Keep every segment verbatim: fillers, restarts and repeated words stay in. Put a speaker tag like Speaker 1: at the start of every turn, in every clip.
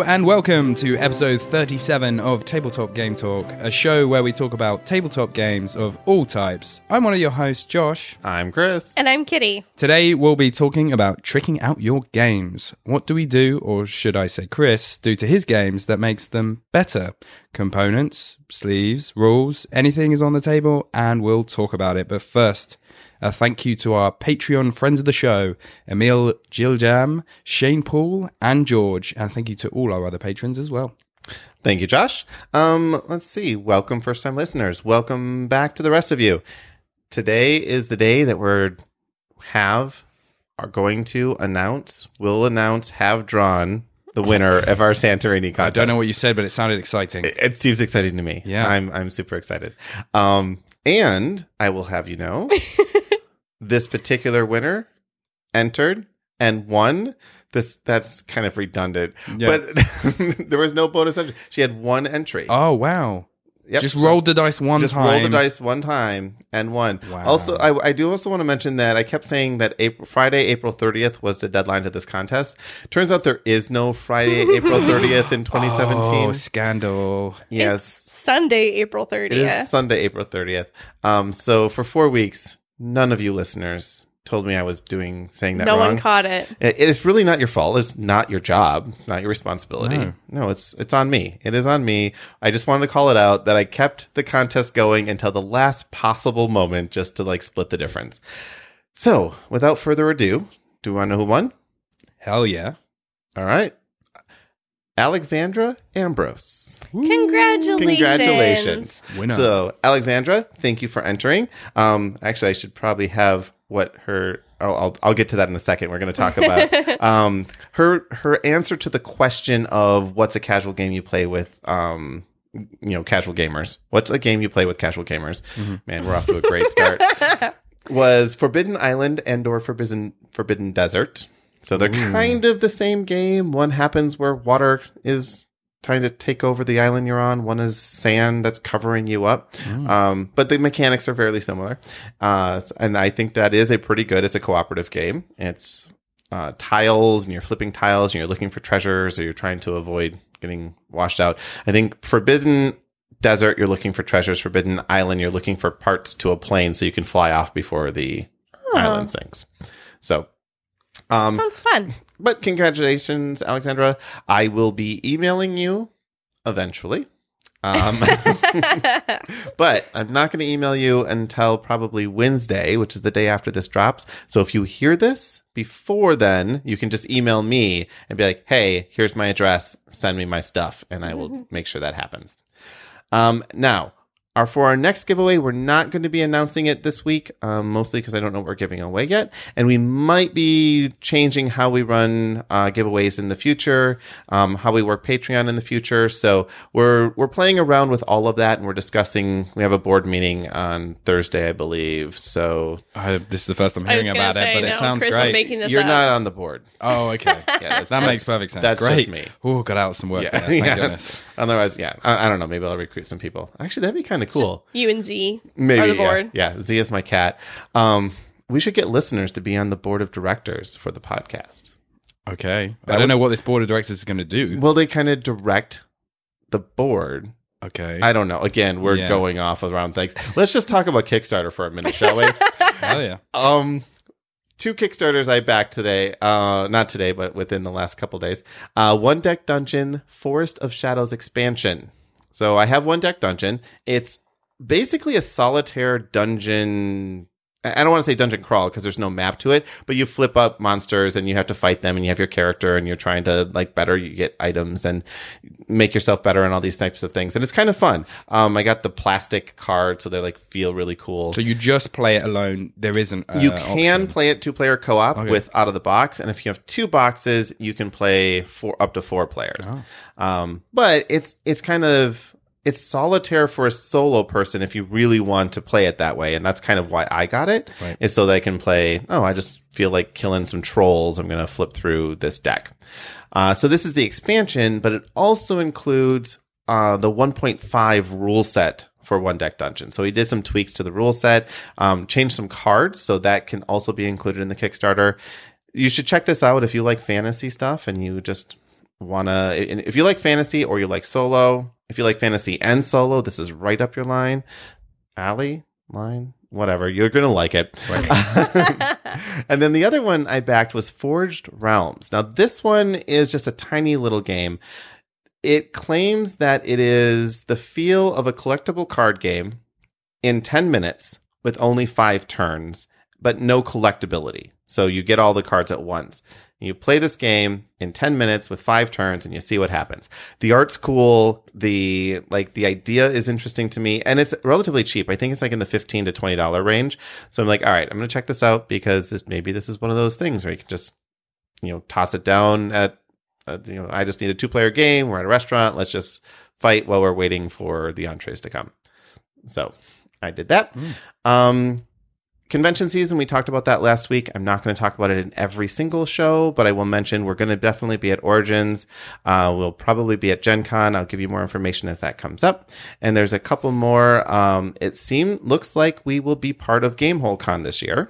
Speaker 1: and welcome to episode thirty-seven of Tabletop Game Talk, a show where we talk about tabletop games of all types. I'm one of your hosts, Josh.
Speaker 2: I'm Chris.
Speaker 3: And I'm Kitty.
Speaker 1: Today we'll be talking about tricking out your games. What do we do, or should I say Chris, do to his games that makes them better? Components, sleeves, rules, anything is on the table, and we'll talk about it. But first, a thank you to our Patreon friends of the show, Emil Giljam, Shane Paul, and George. And thank you to all our other patrons as well.
Speaker 2: Thank you, Josh. Um, let's see. Welcome, first-time listeners. Welcome back to the rest of you. Today is the day that we're have are going to announce, will announce, have drawn the winner of our Santorini contest.
Speaker 1: I don't know what you said, but it sounded exciting.
Speaker 2: It, it seems exciting to me.
Speaker 1: Yeah.
Speaker 2: I'm I'm super excited. Um, and I will have you know, this particular winner entered and won. This that's kind of redundant,
Speaker 1: Yeah.
Speaker 2: but there was no bonus entry. She had one entry.
Speaker 1: Oh, wow.
Speaker 2: Yep,
Speaker 1: Just
Speaker 2: so
Speaker 1: rolled the dice one
Speaker 2: just
Speaker 1: time.
Speaker 2: rolled the dice one time and won.
Speaker 1: Wow.
Speaker 2: Also, I, I do also want to mention that I kept saying that April, Friday, April thirtieth was the deadline to this contest. Turns out there is no Friday, April thirtieth in twenty seventeen.
Speaker 1: Oh, scandal.
Speaker 2: Yes.
Speaker 3: It's Sunday, April
Speaker 2: It
Speaker 3: thirtieth.
Speaker 2: is Sunday, April thirtieth. Um, so for four weeks, none of you listeners told me I was doing saying that
Speaker 3: no
Speaker 2: wrong.
Speaker 3: one caught it.
Speaker 2: It, it is really not your fault. It's not your job, not your responsibility.
Speaker 1: No.
Speaker 2: No, it's it's on me. It is on me. I just wanted to call it out that I kept the contest going until the last possible moment just to like split the difference. So, without further ado, do you want to know who won?
Speaker 1: Hell yeah.
Speaker 2: All right. Alexandra Ambrose.
Speaker 3: Congratulations.
Speaker 2: Congratulations.
Speaker 1: Winner.
Speaker 2: So, Alexandra, thank you for entering. Um, actually, I should probably have what her. Oh, I'll I'll get to that in a second. We're going to talk about um her her answer to the question of what's a casual game you play with um you know casual gamers. What's a game you play with casual gamers? Mm-hmm. Man, we're off to a great start. Was Forbidden Island and or Forbidden Forbidden Desert. So they're
Speaker 1: Ooh.
Speaker 2: kind of the same game. One happens where water is trying to take over the island you're on. One is sand that's covering you up. Mm. Um, but the mechanics are fairly similar. Uh, and I think that is a pretty good, it's a cooperative game. It's uh, tiles and you're flipping tiles and you're looking for treasures or you're trying to avoid getting washed out. I think Forbidden Desert, you're looking for treasures. Forbidden Island, you're looking for parts to a plane so you can fly off before the
Speaker 3: Oh.
Speaker 2: island sinks. So, um,
Speaker 3: Sounds fun.
Speaker 2: but congratulations, Alexandra. I will be emailing you eventually. Um, but I'm not going to email you until probably Wednesday, which is the day after this drops. So if you hear this before then, you can just email me and be like, hey, here's my address. Send me my stuff. And I will make sure that happens. Um, now, Our, for our next giveaway, we're not going to be announcing it this week, um, mostly because I don't know what we're giving away yet. And we might be changing how we run uh, giveaways in the future, um, how we work Patreon in the future. So we're we're playing around with all of that, and we're discussing. We have a board meeting on Thursday, I believe. So
Speaker 1: Uh, this is the first I'm
Speaker 3: I was
Speaker 1: hearing
Speaker 3: gonna
Speaker 1: about
Speaker 3: say,
Speaker 1: it, but
Speaker 3: no,
Speaker 1: it sounds
Speaker 3: Chris is
Speaker 1: great.
Speaker 3: making this
Speaker 2: you're
Speaker 3: up.
Speaker 2: not on the board.
Speaker 1: Oh, okay.
Speaker 2: Yeah, that's,
Speaker 1: That makes
Speaker 2: that's-
Speaker 1: perfect sense.
Speaker 2: That's
Speaker 1: Great.
Speaker 2: just me.
Speaker 1: Oh, got out some work
Speaker 2: Yeah,
Speaker 1: there. Thank
Speaker 2: yeah.
Speaker 1: goodness.
Speaker 2: Otherwise, yeah, I, I don't know. Maybe I'll recruit some people. Actually, that'd be kind of cool.
Speaker 3: You and Z
Speaker 2: Maybe,
Speaker 3: are the
Speaker 2: yeah.
Speaker 3: board.
Speaker 2: Yeah, Z is my cat. Um, we should get listeners to be on the board of directors for the podcast.
Speaker 1: Okay.
Speaker 2: That
Speaker 1: I don't
Speaker 2: would-
Speaker 1: know what this board of directors is going to do.
Speaker 2: Will they kind of direct the board?
Speaker 1: Okay.
Speaker 2: I don't know. Again, we're
Speaker 1: Yeah.
Speaker 2: going off around things. Let's just talk about Kickstarter for a minute, shall we?
Speaker 1: Hell yeah.
Speaker 2: um, two Kickstarters I backed today. Uh, not today, but within the last couple days. Uh, One Deck Dungeon, Forest of Shadows expansion. So I have One Deck Dungeon. It's basically a solitaire dungeon. I don't want to say dungeon crawl because there's no map to it, but you flip up monsters and you have to fight them and you have your character and you're trying to like better, you get items and make yourself better and all these types of things. And it's kind of fun. Um, I got the plastic cards so they like feel really cool.
Speaker 1: So you just play it alone. There isn't uh,
Speaker 2: You can
Speaker 1: option.
Speaker 2: play it two player co-op
Speaker 1: Okay.
Speaker 2: with out of the box. And if you have two boxes, you can play four up to four players.
Speaker 1: Oh.
Speaker 2: Um, but it's, it's kind of, it's solitaire for a solo person if you really want to play it that way. And that's kind of why I got it,
Speaker 1: Right.
Speaker 2: is so that I can play, oh, I just feel like killing some trolls. I'm going to flip through this deck. Uh, so this is the expansion, but it also includes uh, the one point five rule set for One Deck Dungeon. So he did some tweaks to the rule set, um, changed some cards, so that can also be included in the Kickstarter. You should check this out if you like fantasy stuff and you just want to, if you like fantasy or you like solo, if you like fantasy and solo, this is right up your line. Alley, line, whatever. You're going to like it. Right. And then the other one I backed was Forged Realms. Now, this one is just a tiny little game. It claims that it is the feel of a collectible card game in ten minutes with only five turns, but no collectability. So you get all the cards at once. You play this game in ten minutes with five turns and you see what happens. The art's cool. The like the idea is interesting to me, and it's relatively cheap. I think it's like in the fifteen to twenty dollars range. So I'm like, all right, I'm going to check this out because this, maybe this is one of those things where you can just, you know, toss it down at, uh, you know, I just need a two player game. We're at a restaurant. Let's just fight while we're waiting for the entrees to come. So I did that. Mm. Um, Convention season, we talked about that last week. I'm not going to talk about it in every single show, but I will mention we're going to definitely be at Origins. Uh, we'll probably be at Gen Con. I'll give you more information as that comes up. And there's a couple more. Um, it seems, looks like we will be part of Gamehole Con this year.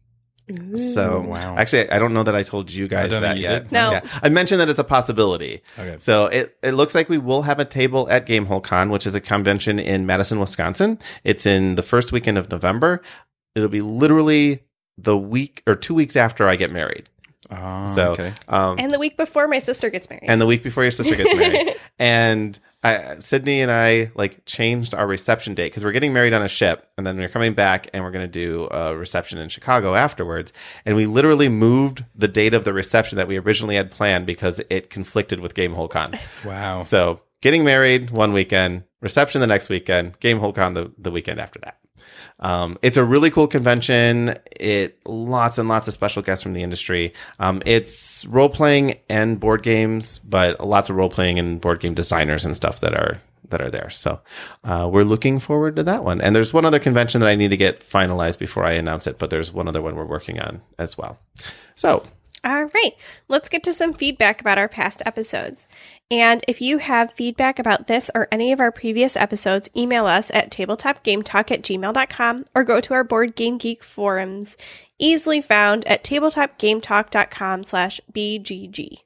Speaker 2: Ooh. So
Speaker 1: wow.
Speaker 2: Actually, I don't know that I told you guys that
Speaker 1: you
Speaker 2: yet.
Speaker 1: Did.
Speaker 3: No.
Speaker 2: Yeah. I mentioned that as a possibility.
Speaker 1: Okay.
Speaker 2: So it, it looks like we will have a table at Gamehole Con, which is a convention in Madison, Wisconsin. It's in the first weekend of November. It'll be literally the week or two weeks after I get married.
Speaker 1: Oh,
Speaker 2: so,
Speaker 1: okay.
Speaker 2: um,
Speaker 3: And the week before my sister gets married.
Speaker 2: and the week before your sister gets married. And I, Sydney and I like changed our reception date because we're getting married on a ship, and then we're coming back and we're going to do a reception in Chicago afterwards. And we literally moved the date of the reception that we originally had planned because it conflicted with Gamehole Con.
Speaker 1: Wow.
Speaker 2: So getting married one weekend, reception the next weekend, Gamehole Con the, the weekend after that. Um, it's a really cool convention. It lots and lots of special guests from the industry. Um, it's role playing and board games, but lots of role playing and board game designers and stuff that are that are there. So uh, we're looking forward to that one. And there's one other convention that I need to get finalized before I announce it, but there's one other one we're working on as well. So.
Speaker 3: All right, let's get to some feedback about our past episodes. And if you have feedback about this or any of our previous episodes, email us at tabletopgametalk at gmail dot com or go to our Board Game Geek forums, easily found at tabletopgametalk.com slash BGG.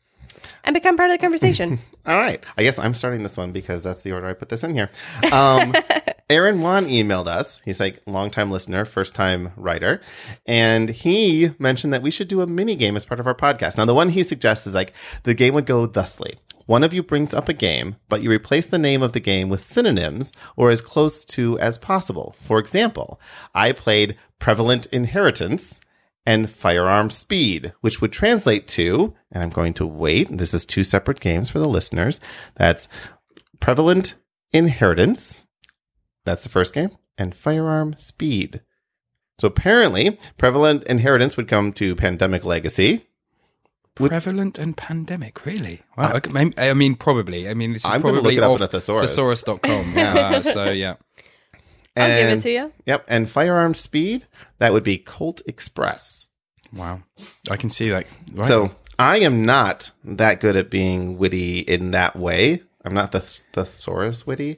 Speaker 3: And become part of the conversation.
Speaker 2: All right. I guess I'm starting this one because that's the order I put this in here. Um, Aaron Wan emailed us. He's like longtime listener, first time writer. And he mentioned that we should do a mini game as part of our podcast. Now, the one he suggests is like the game would go thusly. One of you brings up a game, but you replace the name of the game with synonyms or as close to as possible. For example, I played Prevalent Inheritance and Firearm Speed, which would translate to, and I'm going to wait, this is two separate games for the listeners. That's Prevalent Inheritance, that's the first game, and Firearm Speed. So apparently, Prevalent Inheritance would come to Pandemic Legacy.
Speaker 1: Prevalent and Pandemic, really? Wow. I, okay, I mean, probably. I mean, this is
Speaker 2: I'm gonna
Speaker 1: probably
Speaker 2: look it up
Speaker 1: off
Speaker 2: on a thesaurus.
Speaker 1: thesaurus dot com. Yeah. uh, so, yeah.
Speaker 3: I'll
Speaker 2: And,
Speaker 3: give it to you.
Speaker 2: Yep, and Firearm Speed, that would be Colt Express.
Speaker 1: Wow. I can see that. Right.
Speaker 2: So I am not that good at being witty in that way. I'm not the thesaurus witty.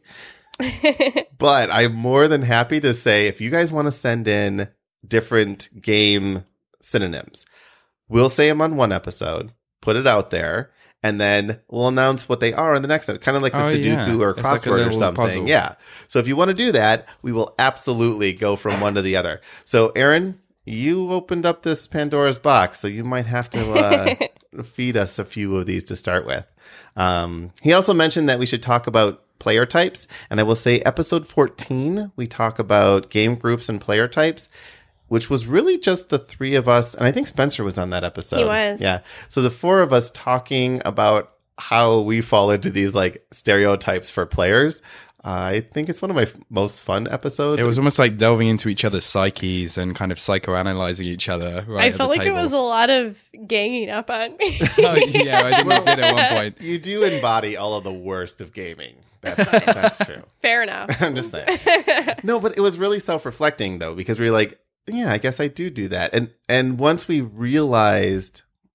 Speaker 2: But I'm more than happy to say if you guys want to send in different game synonyms, we'll say them on one episode, put it out there, and then we'll announce what they are in the next episode. Kind of like the
Speaker 1: Oh,
Speaker 2: Sudoku
Speaker 1: yeah.
Speaker 2: or
Speaker 1: It's like a
Speaker 2: crossword or
Speaker 1: little
Speaker 2: something.
Speaker 1: puzzle.
Speaker 2: Yeah. So if you want to do that, we will absolutely go from one to the other. So Aaron, you opened up this Pandora's box, so you might have to uh, feed us a few of these to start with. Um, he also mentioned that we should talk about player types. And I will say episode fourteen, we talk about game groups and player types, which was really just the three of us. And I think Spencer was on that episode.
Speaker 3: He was.
Speaker 2: Yeah. So the four of us talking about how we fall into these like stereotypes for players. Uh, I think it's one of my f- most fun episodes.
Speaker 1: it was almost like delving into each other's psyches and kind of psychoanalyzing each other. Right
Speaker 3: I
Speaker 1: at
Speaker 3: felt
Speaker 1: the
Speaker 3: like it
Speaker 1: table.
Speaker 3: was a lot of ganging up on me.
Speaker 1: Oh, yeah, I think we did at one point.
Speaker 2: You do embody all of the worst of gaming. That's that's true.
Speaker 3: Fair enough.
Speaker 2: I'm just saying. No, but it was really self-reflecting though, because we were like, yeah, I guess I do do that. And and once we realized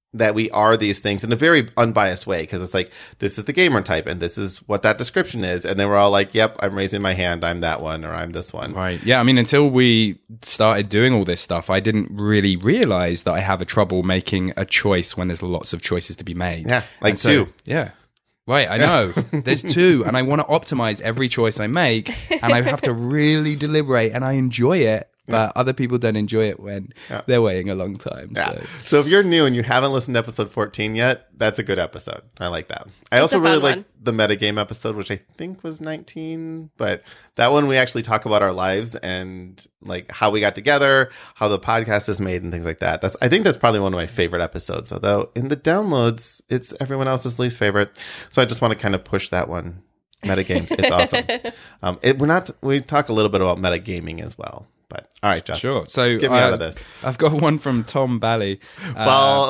Speaker 2: that we are these things in a very unbiased way, because it's like, this is the gamer type and this is what that description is. And then we're all like, yep, I'm raising my hand. I'm that one, or I'm this one.
Speaker 1: Right. Yeah. I mean, until we started doing all this stuff, I didn't really realize that I have a trouble making a choice when there's lots of choices to be made.
Speaker 2: Yeah. Like
Speaker 1: And so-
Speaker 2: two.
Speaker 1: Yeah. Right, I know. There's two, and I want to optimize every choice I make, and I have to really deliberate, and I enjoy it, but other people don't enjoy it when
Speaker 2: Yeah.
Speaker 1: they're waiting a long time.
Speaker 2: Yeah.
Speaker 1: So.
Speaker 2: So if you're new and you haven't listened to episode fourteen yet, that's a good episode. I like that. I also
Speaker 3: a
Speaker 2: really
Speaker 3: fun
Speaker 2: like
Speaker 3: one.
Speaker 2: the metagame episode, which I think was nineteen, but that one we actually talk about our lives and like how we got together, how the podcast is made, and things like that. That's I think that's probably one of my favorite episodes. Although in the downloads, it's everyone else's least favorite. So I just want to kind of push that one. Metagames, it's awesome. Um, it, we're not. We talk a little bit about metagaming as well. But all right, Josh.
Speaker 1: Sure. So
Speaker 2: Get me
Speaker 1: uh,
Speaker 2: out of this.
Speaker 1: I've got one from Tom Bally. Uh,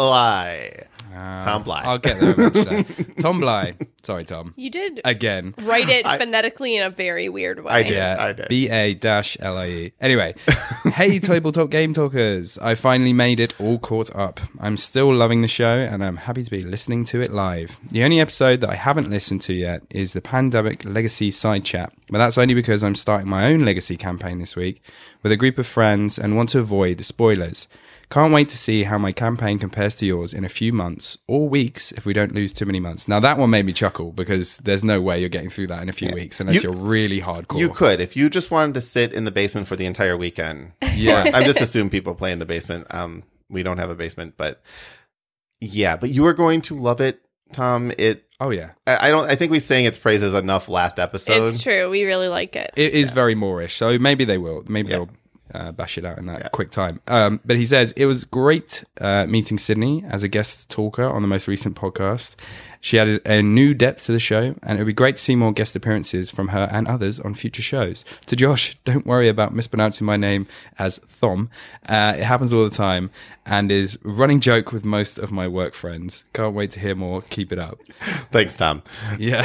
Speaker 2: Bly.
Speaker 1: uh,
Speaker 2: Tom Bly.
Speaker 1: I'll get there eventually. Tom Bly. Sorry, Tom.
Speaker 3: You did
Speaker 1: Again.
Speaker 3: write it
Speaker 2: I-
Speaker 3: phonetically in a very weird way.
Speaker 2: I did.
Speaker 1: Yeah,
Speaker 2: I did.
Speaker 1: B A dash L I E. Anyway, hey, Tabletop Game Talkers. I finally made it all caught up. I'm still loving the show, and I'm happy to be listening to it live. The only episode that I haven't listened to yet is the Pandemic Legacy side chat, but that's only because I'm starting my own Legacy campaign this week with a group of friends and want to avoid the spoilers. Can't wait to see how my campaign compares to yours in a few months or weeks if we don't lose too many months. Now, that one made me chuckle because there's no way you're getting through that in a few weeks unless
Speaker 2: You-
Speaker 1: you, are really hardcore.
Speaker 2: You could if you just wanted to sit in the basement for the entire weekend.
Speaker 1: Yeah.
Speaker 2: Or- I just assume people play in the basement. Um, we don't have a basement, but yeah, but you are going to love it, Tom. It.
Speaker 1: Oh, yeah.
Speaker 2: I I don't. I think we sang its praises enough last episode.
Speaker 3: It's true. We really like it.
Speaker 1: It is very Moorish, so maybe they will. Maybe
Speaker 2: Yeah.
Speaker 1: they'll uh, bash it out in that
Speaker 2: Yeah.
Speaker 1: quick time. Um, but he says, it was great uh, meeting Sydney as a guest talker on the most recent podcast. She added a new depth to the show, and it would be great to see more guest appearances from her and others on future shows. To Josh, don't worry about mispronouncing my name as Thom. Uh, it happens all the time and is a running joke with most of my work friends. Can't wait to hear more. Keep it up.
Speaker 2: Thanks, Tom.
Speaker 1: Yeah.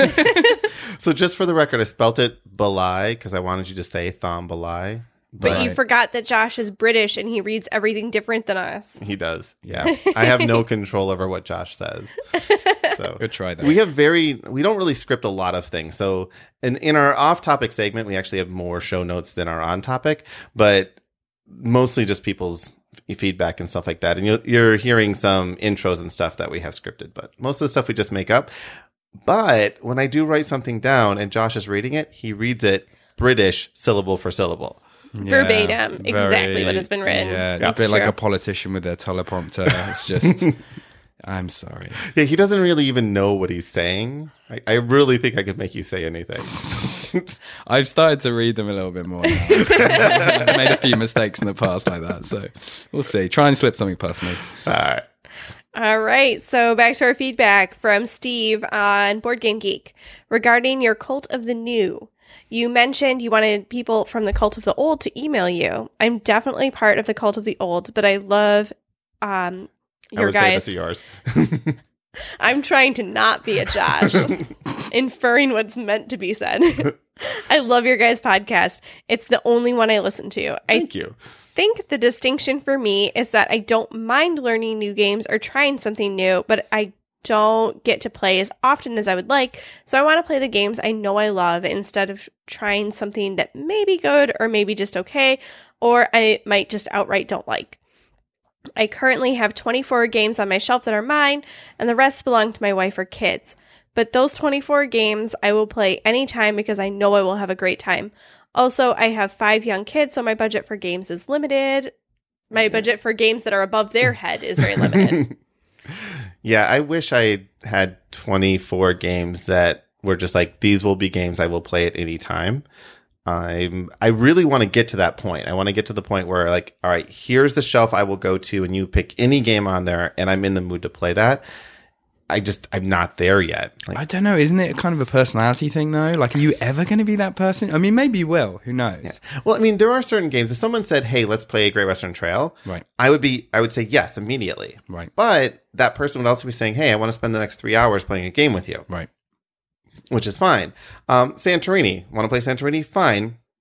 Speaker 2: So just for the record, I spelt it Balai because I wanted you to say Thom Balai.
Speaker 3: But you
Speaker 1: Right.
Speaker 3: forgot that Josh is British and he reads everything different than us.
Speaker 2: He does. Yeah. I have no control over what Josh says. So
Speaker 1: Good try there.
Speaker 2: we have very we don't really script a lot of things. So in in our off-topic segment, we actually have more show notes than our on-topic, but mostly just people's f- feedback and stuff like that. And you're, you're hearing some intros and stuff that we have scripted, but most of the stuff we just make up. But when I do write something down and Josh is reading it, he reads it British syllable for syllable.
Speaker 1: Yeah,
Speaker 3: Verbatim, exactly what has been written.
Speaker 1: Yeah, it's
Speaker 3: Yeah.
Speaker 1: a bit
Speaker 3: It's
Speaker 1: like
Speaker 3: true.
Speaker 1: a politician with their teleprompter. It's just, I'm sorry.
Speaker 2: Yeah, he doesn't really even know what he's saying. I, I really think I could make you say anything.
Speaker 1: I've started to read them a little bit more now. I've made a few mistakes in the past like that, so we'll see. Try and slip something past me.
Speaker 2: All right.
Speaker 3: All right, so back to our feedback from Steve on Board Game Geek regarding your Cult of the New. You mentioned you wanted people from the Cult of the Old to email you. I'm definitely part of the Cult of the Old, but I love um,
Speaker 2: I
Speaker 3: your
Speaker 2: would say
Speaker 3: guys.
Speaker 2: this are yours.
Speaker 3: I'm trying to not be a Josh, inferring what's meant to be said. I love your guys' podcast. It's the only one I listen to. I
Speaker 2: Thank you.
Speaker 3: think the distinction for me is that I don't mind learning new games or trying something new, but I don't get to play as often as I would like. So I want to play the games I know I love instead of trying something that may be good or maybe just okay, or I might just outright don't like. I currently have twenty-four games on my shelf that are mine, and the rest belong to my wife or kids. But those twenty-four games I will play anytime because I know I will have a great time. Also, I have five young kids, so my budget for games is limited. My budget for games that are above their head is very limited.
Speaker 2: Yeah, I wish I had twenty-four games that were just like, these will be games I will play at any time. I'm, I really want to get to that point. I want to get to the point where like, all right, here's the shelf I will go to and you pick any game on there and I'm in the mood to play that. I just, I'm not there yet. Like,
Speaker 1: I don't know. Isn't it kind of a personality thing, though? Like, are you ever going to be that person? I mean, maybe you will. Who knows?
Speaker 2: well, I mean, there are certain games. If someone said, hey, let's play Great Western Trail,
Speaker 1: Right.
Speaker 2: I would be, I would say yes immediately.
Speaker 1: Right.
Speaker 2: But that person would also be saying, hey, I want to spend the next three hours playing a game with you.
Speaker 1: Right.
Speaker 2: Which is fine. Um, Santorini. Want to play Santorini? Fine.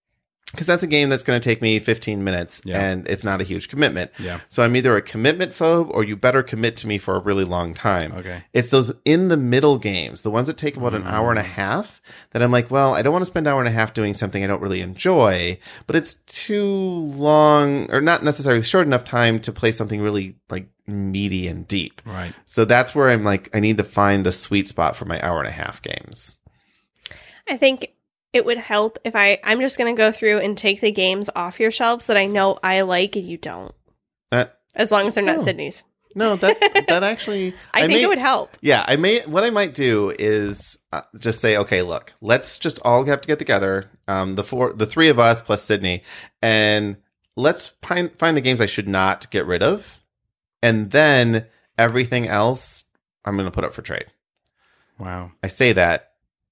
Speaker 2: because that's a game that's going to take me fifteen minutes
Speaker 1: Yeah.
Speaker 2: and it's not a huge commitment.
Speaker 1: Yeah.
Speaker 2: So I'm either a commitment phobe or you better commit to me for a really long time.
Speaker 1: Okay.
Speaker 2: It's those in the middle games, the ones that take about an hour and a half, that I'm like, well, I don't want to spend an hour and a half doing something I don't really enjoy, but it's too long or not necessarily short enough time to play something really like meaty and deep.
Speaker 1: Right.
Speaker 2: So that's where I'm like, I need to find the sweet spot for my hour and a half games.
Speaker 3: I think it would help if I, I'm just going to go through and take the games off your shelves that I know I like and you don't.
Speaker 2: That
Speaker 3: As long as they're not
Speaker 2: Oh.
Speaker 3: Sydney's.
Speaker 2: no, that that actually,
Speaker 3: I, think
Speaker 2: may-
Speaker 3: it would help.
Speaker 2: Yeah, I may. What I might do is uh, just say, okay, look, let's just all have to get together, um, the four, the three of us plus Sydney, and let's find find the games I should not get rid of, and then everything else I'm going to put up for trade.
Speaker 1: Wow.
Speaker 2: I say that.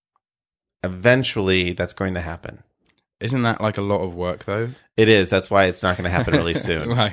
Speaker 2: Eventually, that's going to happen.
Speaker 1: Isn't that like a lot of work though?
Speaker 2: It is. That's why it's not going to happen really soon.
Speaker 1: Right.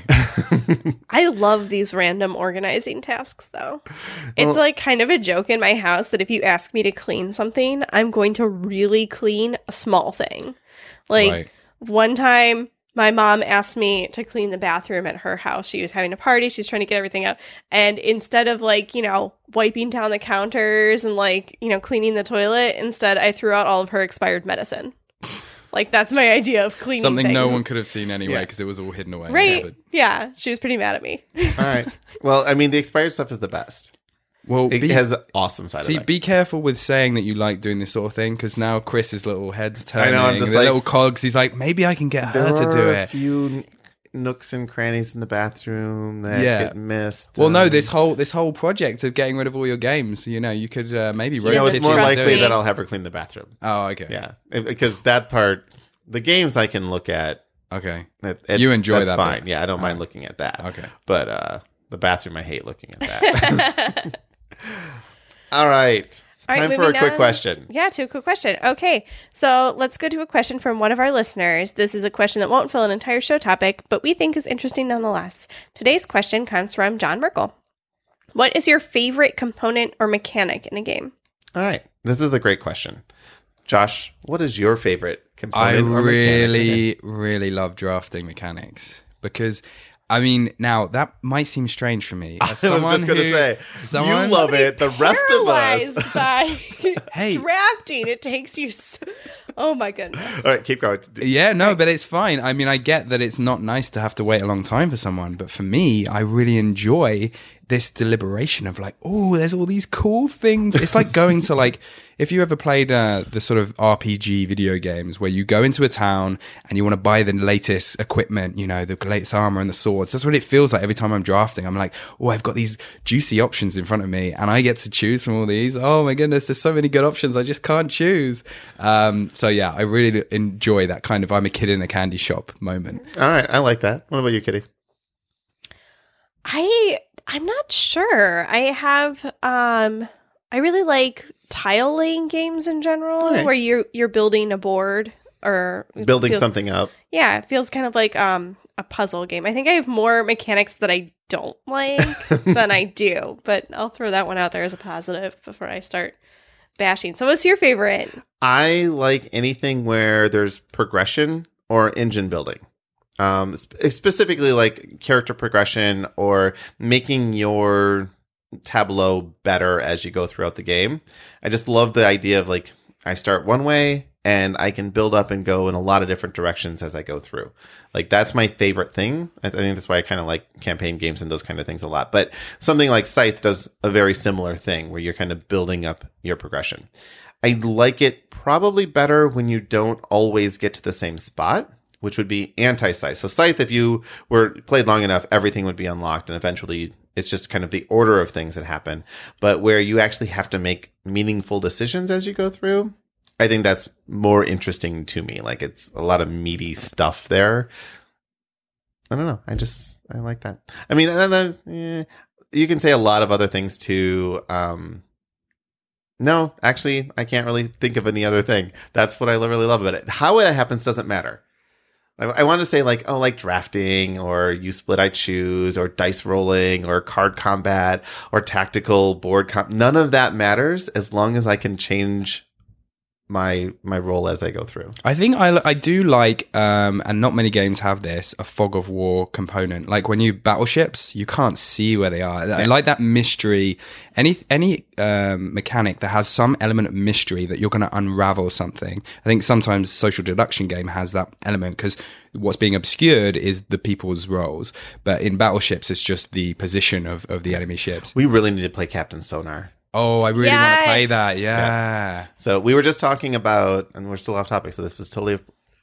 Speaker 3: I love these random organizing tasks, though. It's
Speaker 2: Well-
Speaker 3: like kind of a joke in my house that if you ask me to clean something, I'm going to really clean a small thing. Like
Speaker 1: Right.
Speaker 3: one time, my mom asked me to clean the bathroom at her house. She was having a party. She's trying to get everything out. And instead of like, you know, wiping down the counters and like, you know, cleaning the toilet, instead I threw out all of her expired medicine. Like that's my idea of cleaning
Speaker 1: Something no
Speaker 3: things.
Speaker 1: one could have seen anyway
Speaker 2: Yeah.
Speaker 1: because it was all hidden away.
Speaker 3: Right.
Speaker 1: Yeah,
Speaker 3: Yeah. She was pretty mad at me.
Speaker 2: All right. Well, I mean, the expired stuff is the best.
Speaker 1: but- well,
Speaker 2: It
Speaker 1: be,
Speaker 2: has awesome side
Speaker 1: see,
Speaker 2: effects.
Speaker 1: be careful with saying that you like doing this sort of thing because now Chris's little head's turning.
Speaker 2: know, I'm just
Speaker 1: the
Speaker 2: like-
Speaker 1: little cogs. He's like, maybe I can get
Speaker 2: There
Speaker 1: her to do
Speaker 2: are a
Speaker 1: it.
Speaker 2: few nooks and crannies in the bathroom that
Speaker 1: Yeah.
Speaker 2: get missed.
Speaker 1: Well, no,
Speaker 2: um,
Speaker 1: this whole this whole project of getting rid of all your games, you know, you could uh, maybe
Speaker 3: You
Speaker 2: You know,
Speaker 1: rotate
Speaker 3: doesn't
Speaker 2: it's more
Speaker 3: trust
Speaker 2: likely
Speaker 3: me.
Speaker 2: that I'll have her clean the bathroom.
Speaker 1: Oh, okay.
Speaker 2: Yeah, If- because that part, the games I can look at.
Speaker 1: Okay.
Speaker 2: It, it-
Speaker 1: You enjoy
Speaker 2: that's
Speaker 1: that
Speaker 2: fine.
Speaker 1: bit.
Speaker 2: Yeah, I don't mind
Speaker 1: Alright.
Speaker 2: looking at that.
Speaker 1: Okay.
Speaker 2: But uh, the bathroom, I hate looking at that. All right,
Speaker 3: All right,
Speaker 2: time for a
Speaker 3: moving
Speaker 2: quick
Speaker 3: on.
Speaker 2: question.
Speaker 3: Yeah, to a quick question. Okay, so let's go to a question from one of our listeners. This is a question that won't fill an entire show topic, but we think is interesting nonetheless. Today's question comes from John Merkel. What is your favorite component or mechanic in a game?
Speaker 2: All right, this is a great question. Josh, what is your favorite
Speaker 1: I
Speaker 2: component or mechanic?
Speaker 1: really, really love drafting mechanics because, I mean, now that might seem strange for me. As
Speaker 2: I was
Speaker 1: someone
Speaker 2: just going to
Speaker 1: who-
Speaker 2: say,
Speaker 1: someone-
Speaker 2: you love it. The rest of us.
Speaker 3: Paralyzed by
Speaker 1: Hey.
Speaker 3: drafting. It takes you so... Oh my goodness.
Speaker 2: All right, keep going.
Speaker 1: Yeah, no, but it's fine. I mean, I get that it's not nice to have to wait a long time for someone, but for me, I really enjoy this deliberation of like, oh, there's all these cool things. It's like going to like, if you ever played uh, the sort of R P G video games where you go into a town and you want to buy the latest equipment, you know, the latest armor and the swords. That's what it feels like every time I'm drafting. I'm like, oh, I've got these juicy options in front of me and I get to choose from all these. Oh my goodness, there's so many good options. I just can't choose. Um, so yeah, I really enjoy that kind of I'm a kid in a candy shop moment.
Speaker 2: All right, I like that. What about you, Kitty?
Speaker 3: I I'm not sure. I have um I really like tile laying games in general
Speaker 2: Okay.
Speaker 3: where you're you're building a board or it
Speaker 2: Building
Speaker 3: feels-
Speaker 2: something up.
Speaker 3: Yeah, it feels kind of like um a puzzle game. I think I have more mechanics that I don't like than I do, but I'll throw that one out there as a positive before I start bashing. So what's your favorite?
Speaker 2: I like anything where there's progression or engine building. Um, sp- specifically like character progression or making your tableau better as you go throughout the game. I just love the idea of like, I start one way and I can build up and go in a lot of different directions as I go through. Like that's my favorite thing. I, I think that's why I kind of like campaign games and those kind of things a lot. But something like Scythe does a very similar thing where you're kind of building up your progression. I like it probably better when you don't always get to the same spot, which would be anti-Scythe. So Scythe, if you were played long enough, everything would be unlocked and eventually it's just kind of the order of things that happen. But where you actually have to make meaningful decisions as you go through, I think that's more interesting to me. Like it's a lot of meaty stuff there. I don't know. I just, I like that. I mean, and then, eh, you can say a lot of other things too. Um, no, actually, I can't really think of any other thing. That's what I really love about it. How it happens doesn't matter. I, I want to say like, oh, like drafting or you split, I choose or dice rolling or card combat or tactical board comp. None of that matters as long as I can change my my role as I go through.
Speaker 1: I think I, I do like, um, and not many games have this, a fog of war component. Like when you battleships, you can't see where they are. I like that mystery. Any any um, mechanic that has some element of mystery that you're going to unravel something. I think sometimes social deduction game has that element because what's being obscured is the people's roles. But in battleships, it's just the position of, of the enemy ships.
Speaker 2: We really need to play Captain Sonar.
Speaker 1: Oh, I really
Speaker 3: Yes.
Speaker 1: want to play that. Yeah.
Speaker 2: Yeah. So we were just talking about, and we're still off topic, so this is totally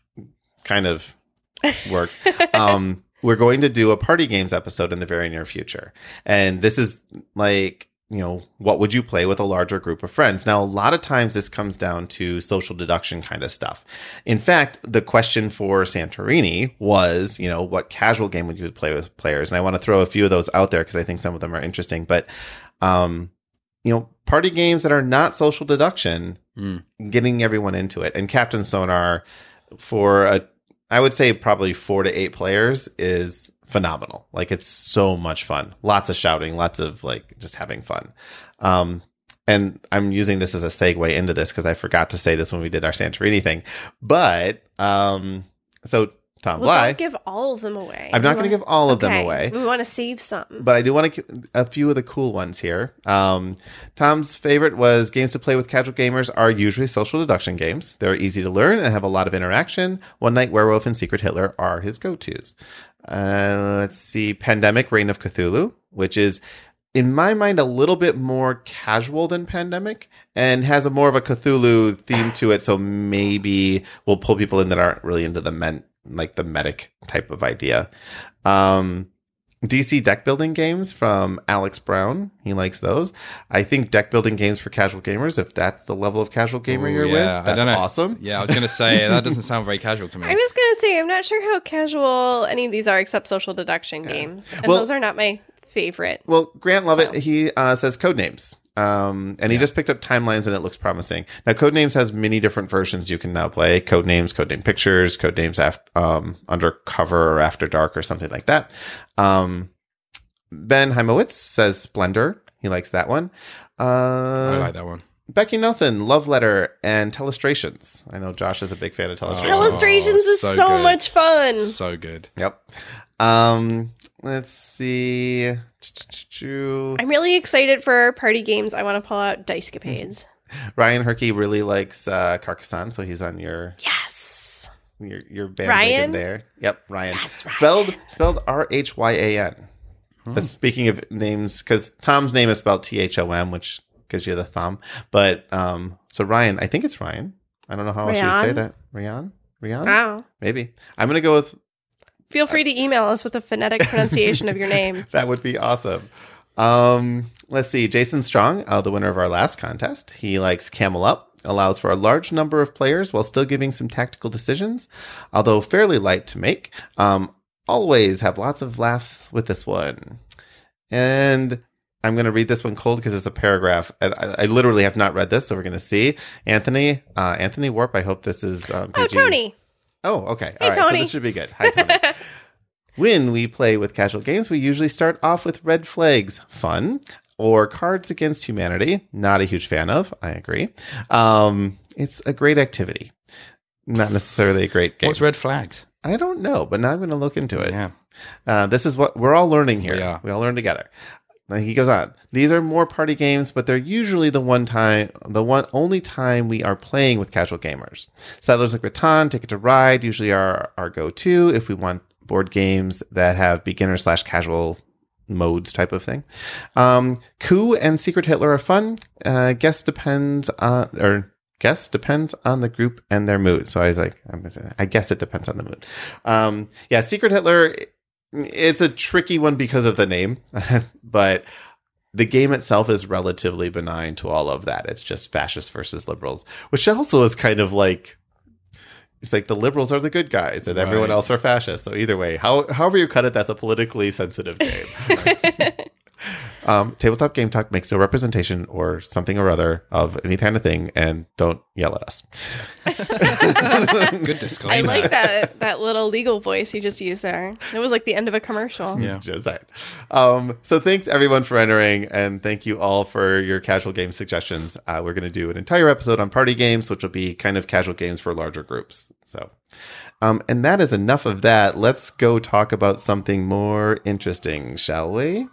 Speaker 2: kind of works. um, we're going to do a party games episode in the very near future. And this is like, you know, what would you play with a larger group of friends? Now, a lot of times this comes down to social deduction kind of stuff. In fact, the question for Santorini was, you know, what casual game would you play with players? And I want to throw a few of those out there because I think some of them are interesting. But, um, you know, party games that are not social deduction,
Speaker 1: Mm.
Speaker 2: getting everyone into it. And Captain Sonar, for a, I would say probably four to eight players, is phenomenal. Like, it's so much fun. Lots of shouting, lots of like just having fun. Um, and I'm using this as a segue into this because I forgot to say this when we did our Santorini thing. But um, so Tom
Speaker 3: Well,
Speaker 2: Bly,
Speaker 3: don't give all of them away.
Speaker 2: I'm not
Speaker 3: We
Speaker 2: going to
Speaker 3: wanna-
Speaker 2: give all of them
Speaker 3: Okay,
Speaker 2: away.
Speaker 3: We want to save some.
Speaker 2: But I do want to keep a few of the cool ones here. Um, Tom's favorite was games to play with casual gamers are usually social deduction games. They're easy to learn and have a lot of interaction. One Night Werewolf and Secret Hitler are his go-tos. Uh, let's see. Pandemic, Reign of Cthulhu, which is, in my mind, a little bit more casual than Pandemic and has a more of a Cthulhu theme to it. So maybe we'll pull people in that aren't really into the men, like the medic type of idea. Um, D C deck building games from Alex Brown. He likes those. I think deck building games for casual gamers, if that's the level of casual gamer
Speaker 1: Ooh,
Speaker 2: you're
Speaker 1: yeah,
Speaker 2: with,
Speaker 1: I
Speaker 2: that's
Speaker 1: don't know.
Speaker 2: awesome.
Speaker 1: Yeah, I was going to say, that doesn't sound very casual to me.
Speaker 3: I was going to say, I'm not sure how casual any of these are except social deduction games. And
Speaker 2: Well-
Speaker 3: those are not my favorite.
Speaker 2: Well, Grant Lovett,
Speaker 3: So.
Speaker 2: he uh, says Codenames. Um, and he just picked up Timelines and it looks promising. Now, Codenames has many different versions you can now play. Codenames, Codename Pictures, Codenames after, um, Undercover or After Dark or something like that. Um, Ben Heimowitz says Splendor. He likes that one. Uh,
Speaker 1: I like that one.
Speaker 2: Becky Nelson, Love Letter, and Telestrations. I know Josh is a big fan of Telestrations.
Speaker 1: Oh,
Speaker 3: Illustrations is
Speaker 1: so
Speaker 3: so,
Speaker 1: good.
Speaker 3: much fun.
Speaker 1: So good.
Speaker 2: Yep. Um, let's see.
Speaker 3: I'm really excited for party games. I want to pull out Dicecapades.
Speaker 2: Ryan Herkey really likes uh, Carcassonne, so he's on your
Speaker 3: Yes.
Speaker 2: your your bandwagon
Speaker 3: Ryan?
Speaker 2: there. Yep, Ryan.
Speaker 3: Yes, Ryan.
Speaker 2: Spelled spelled R H Y A N. But speaking of names, because Tom's name is spelled T H O M, which gives you the thumb. But um, so Ryan, I think it's Ryan. I don't know how else you would say
Speaker 3: Ryan?
Speaker 2: that. Ryan, Ryan,
Speaker 3: Wow.
Speaker 2: maybe. I'm gonna go with
Speaker 3: Feel free to email us with a phonetic pronunciation of your name.
Speaker 2: that. Would be awesome. Um, let's see. Jason Strong, uh, the winner of our last contest, he likes Camel Up. Allows for a large number of players while still giving some tactical decisions, although fairly light to make. Um, always have lots of laughs with this one. And I'm going to read this one cold because it's a paragraph. And I, I literally have not read this, so we're going to see. Anthony, uh, Anthony Warp, I hope this is um,
Speaker 3: Oh,
Speaker 2: P G.
Speaker 3: Tony.
Speaker 2: Oh, okay.
Speaker 3: Hey,
Speaker 2: All right,
Speaker 3: Tony.
Speaker 2: so this should be good. Hi, Tony. When we play with casual games, we usually start off with red flags. Fun. Or Cards Against Humanity. Not a huge fan of. I agree. Um, it's a great activity. Not necessarily a great game.
Speaker 1: What's red flags?
Speaker 2: I don't know, but now I'm going to look into it.
Speaker 1: Yeah.
Speaker 2: Uh, this is what we're all learning here.
Speaker 1: We are.
Speaker 2: We all learn together. Now he goes on. These are more party games, but they're usually the one time, the one only time we are playing with casual gamers. Settlers of Catan, Ticket to Ride, usually are our go-to if we want board games that have beginner slash casual modes type of thing. Um, Coup and Secret Hitler are fun. Uh, guess depends on, or guess depends on the group and their mood. So I was like, I'm gonna say, I guess it depends on the mood. Um, yeah, Secret Hitler, it's a tricky one because of the name, but the game itself is relatively benign to all of that. It's just fascists versus liberals, which also is kind of like, it's like the liberals are the good guys and everyone
Speaker 1: Right.
Speaker 2: else are fascists. So either way, how, however you cut it, that's a politically sensitive game. Um, Tabletop Game Talk makes no representation or something or other of any kind of thing, and don't yell at us.
Speaker 1: Good
Speaker 3: I
Speaker 1: disclaimer.
Speaker 3: like that that little legal voice you just used there. It was like the end of a commercial.
Speaker 1: Yeah.
Speaker 2: Just saying. Um, so thanks everyone for entering, and thank you all for your casual game suggestions. Uh, we're going to do an entire episode on party games, which will be kind of casual games for larger groups. So, um, and that is enough of that. Let's go talk about something more interesting, shall we?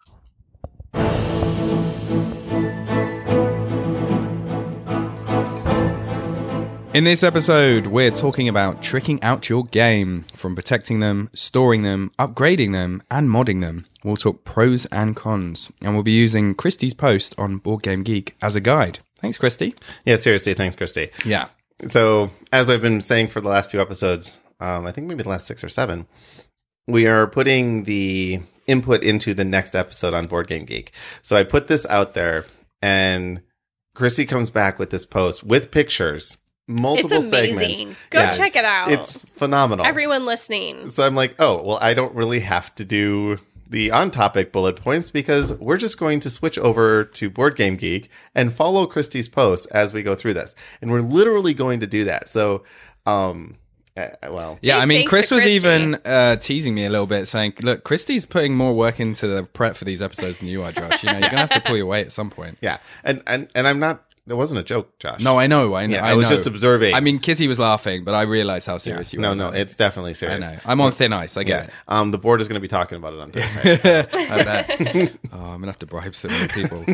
Speaker 1: In this episode, we're talking about tricking out your game, from protecting them, storing them, upgrading them, and modding them. We'll talk pros and cons, and we'll be using Christy's post on Board Game Geek as a guide. Thanks, Christy.
Speaker 2: Yeah, seriously, thanks, Christy.
Speaker 1: Yeah.
Speaker 2: So, as I've been saying for the last few episodes, um, I think maybe the last six or seven, we are putting the input into the next episode on Board Game Geek. So I put this out there, and Christy comes back with this post with pictures, multiple
Speaker 3: It's amazing.
Speaker 2: segments.
Speaker 3: Go
Speaker 2: Yeah,
Speaker 3: check it out.
Speaker 2: It's phenomenal.
Speaker 3: Everyone listening.
Speaker 2: So I'm like, oh, well, I don't really have to do the on-topic bullet points because we're just going to switch over to Board Game Geek and follow Christy's posts as we go through this. And we're literally going to do that. So, um... Uh, well,
Speaker 1: Yeah,
Speaker 3: Hey,
Speaker 1: I mean,
Speaker 3: thanks
Speaker 1: Chris
Speaker 3: to
Speaker 1: was
Speaker 3: Christy.
Speaker 1: even uh, teasing me a little bit, saying, look, Christy's putting more work into the prep for these episodes than you are, Josh. You know, you're going to have to pull your weight at some point.
Speaker 2: yeah. And, and, and I'm not... It wasn't a joke, Josh.
Speaker 1: No, I know. I know.
Speaker 2: Yeah, I was
Speaker 1: know.
Speaker 2: just observing.
Speaker 1: I mean, Kitty was laughing, but I realized how
Speaker 2: Yeah.
Speaker 1: serious you
Speaker 2: No,
Speaker 1: were.
Speaker 2: no,
Speaker 1: about it.
Speaker 2: it's definitely
Speaker 1: I
Speaker 2: serious.
Speaker 1: know. I'm on thin ice. I get
Speaker 2: Yeah.
Speaker 1: it.
Speaker 2: Um, the board is going to be talking about it on Thursday. so.
Speaker 1: I bet. Oh, I'm gonna have to bribe some other people.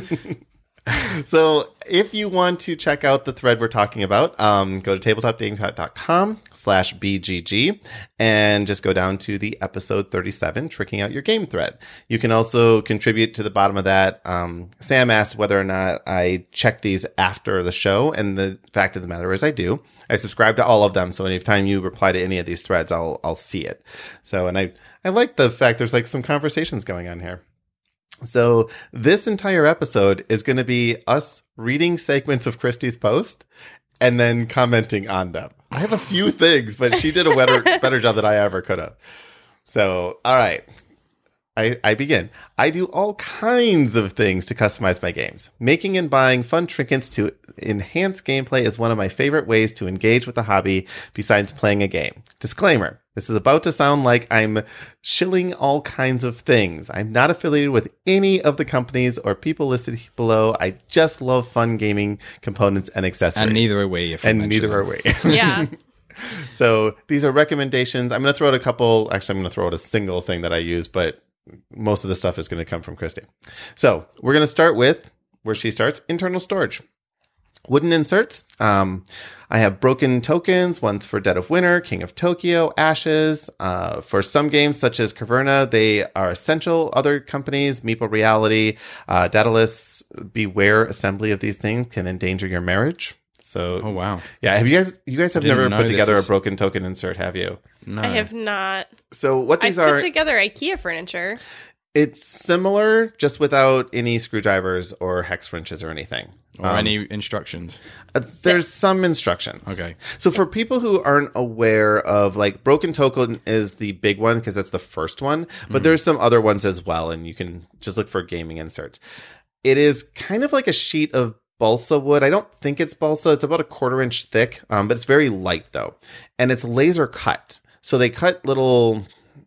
Speaker 2: So if you want to check out the thread we're talking about, um, go to tabletopgametalk.com slash BGG and just go down to the episode thirty-seven, Tricking Out Your Game thread. You can also contribute to the bottom of that. Um, Sam asked whether or not I check these after the show, and the fact of the matter is I do. I subscribe to all of them, so anytime you reply to any of these threads, I'll I'll see it. So, and I, I like the fact there's like some conversations going on here. So this entire episode is going to be us reading segments of Christy's post and then commenting on them. I have a few things, but she did a better, better job than I ever could have. So, all right. I, I begin. I do all kinds of things to customize my games. Making and buying fun trinkets to enhance gameplay is one of my favorite ways to engage with the hobby besides playing a game. Disclaimer. This is about to sound like I'm shilling all kinds of things. I'm not affiliated with any of the companies or people listed below. I just love fun gaming components and accessories.
Speaker 1: And neither are we. If we
Speaker 2: And
Speaker 1: mention
Speaker 2: neither
Speaker 1: them.
Speaker 2: are we.
Speaker 3: Yeah.
Speaker 2: So these are recommendations. I'm going to throw out a couple. Actually, I'm going to throw out a single thing that I use, but most of the stuff is going to come from Christy. So we're going to start with where she starts, internal storage. Wooden inserts. Um, I have broken tokens, one's for Dead of Winter, King of Tokyo, Ashes. Uh, for some games, such as Caverna, they are essential. Other companies, Meeple Reality, uh, Daedalus, beware assembly of these things can endanger your marriage. So,
Speaker 1: Oh, wow.
Speaker 2: yeah, have you guys, you guys have
Speaker 1: didn't
Speaker 2: never
Speaker 1: know
Speaker 2: put
Speaker 1: this
Speaker 2: together
Speaker 1: is-
Speaker 2: a broken token insert, have you?
Speaker 1: No.
Speaker 3: I have not.
Speaker 2: So what
Speaker 3: I've
Speaker 2: these
Speaker 3: put
Speaker 2: are,
Speaker 3: together IKEA furniture.
Speaker 2: it's similar, just without any screwdrivers or hex wrenches or anything.
Speaker 1: Or
Speaker 2: Um,
Speaker 1: any instructions.
Speaker 2: Uh, there's some instructions.
Speaker 1: Okay.
Speaker 2: So for people who aren't aware of, like, broken token is the big one because that's the first one, but there's some other ones as well, and you can just look for gaming inserts. It is kind of like a sheet of balsa wood. I don't think it's balsa. It's about a quarter inch thick, um, but it's very light though, and it's laser cut. So they cut little.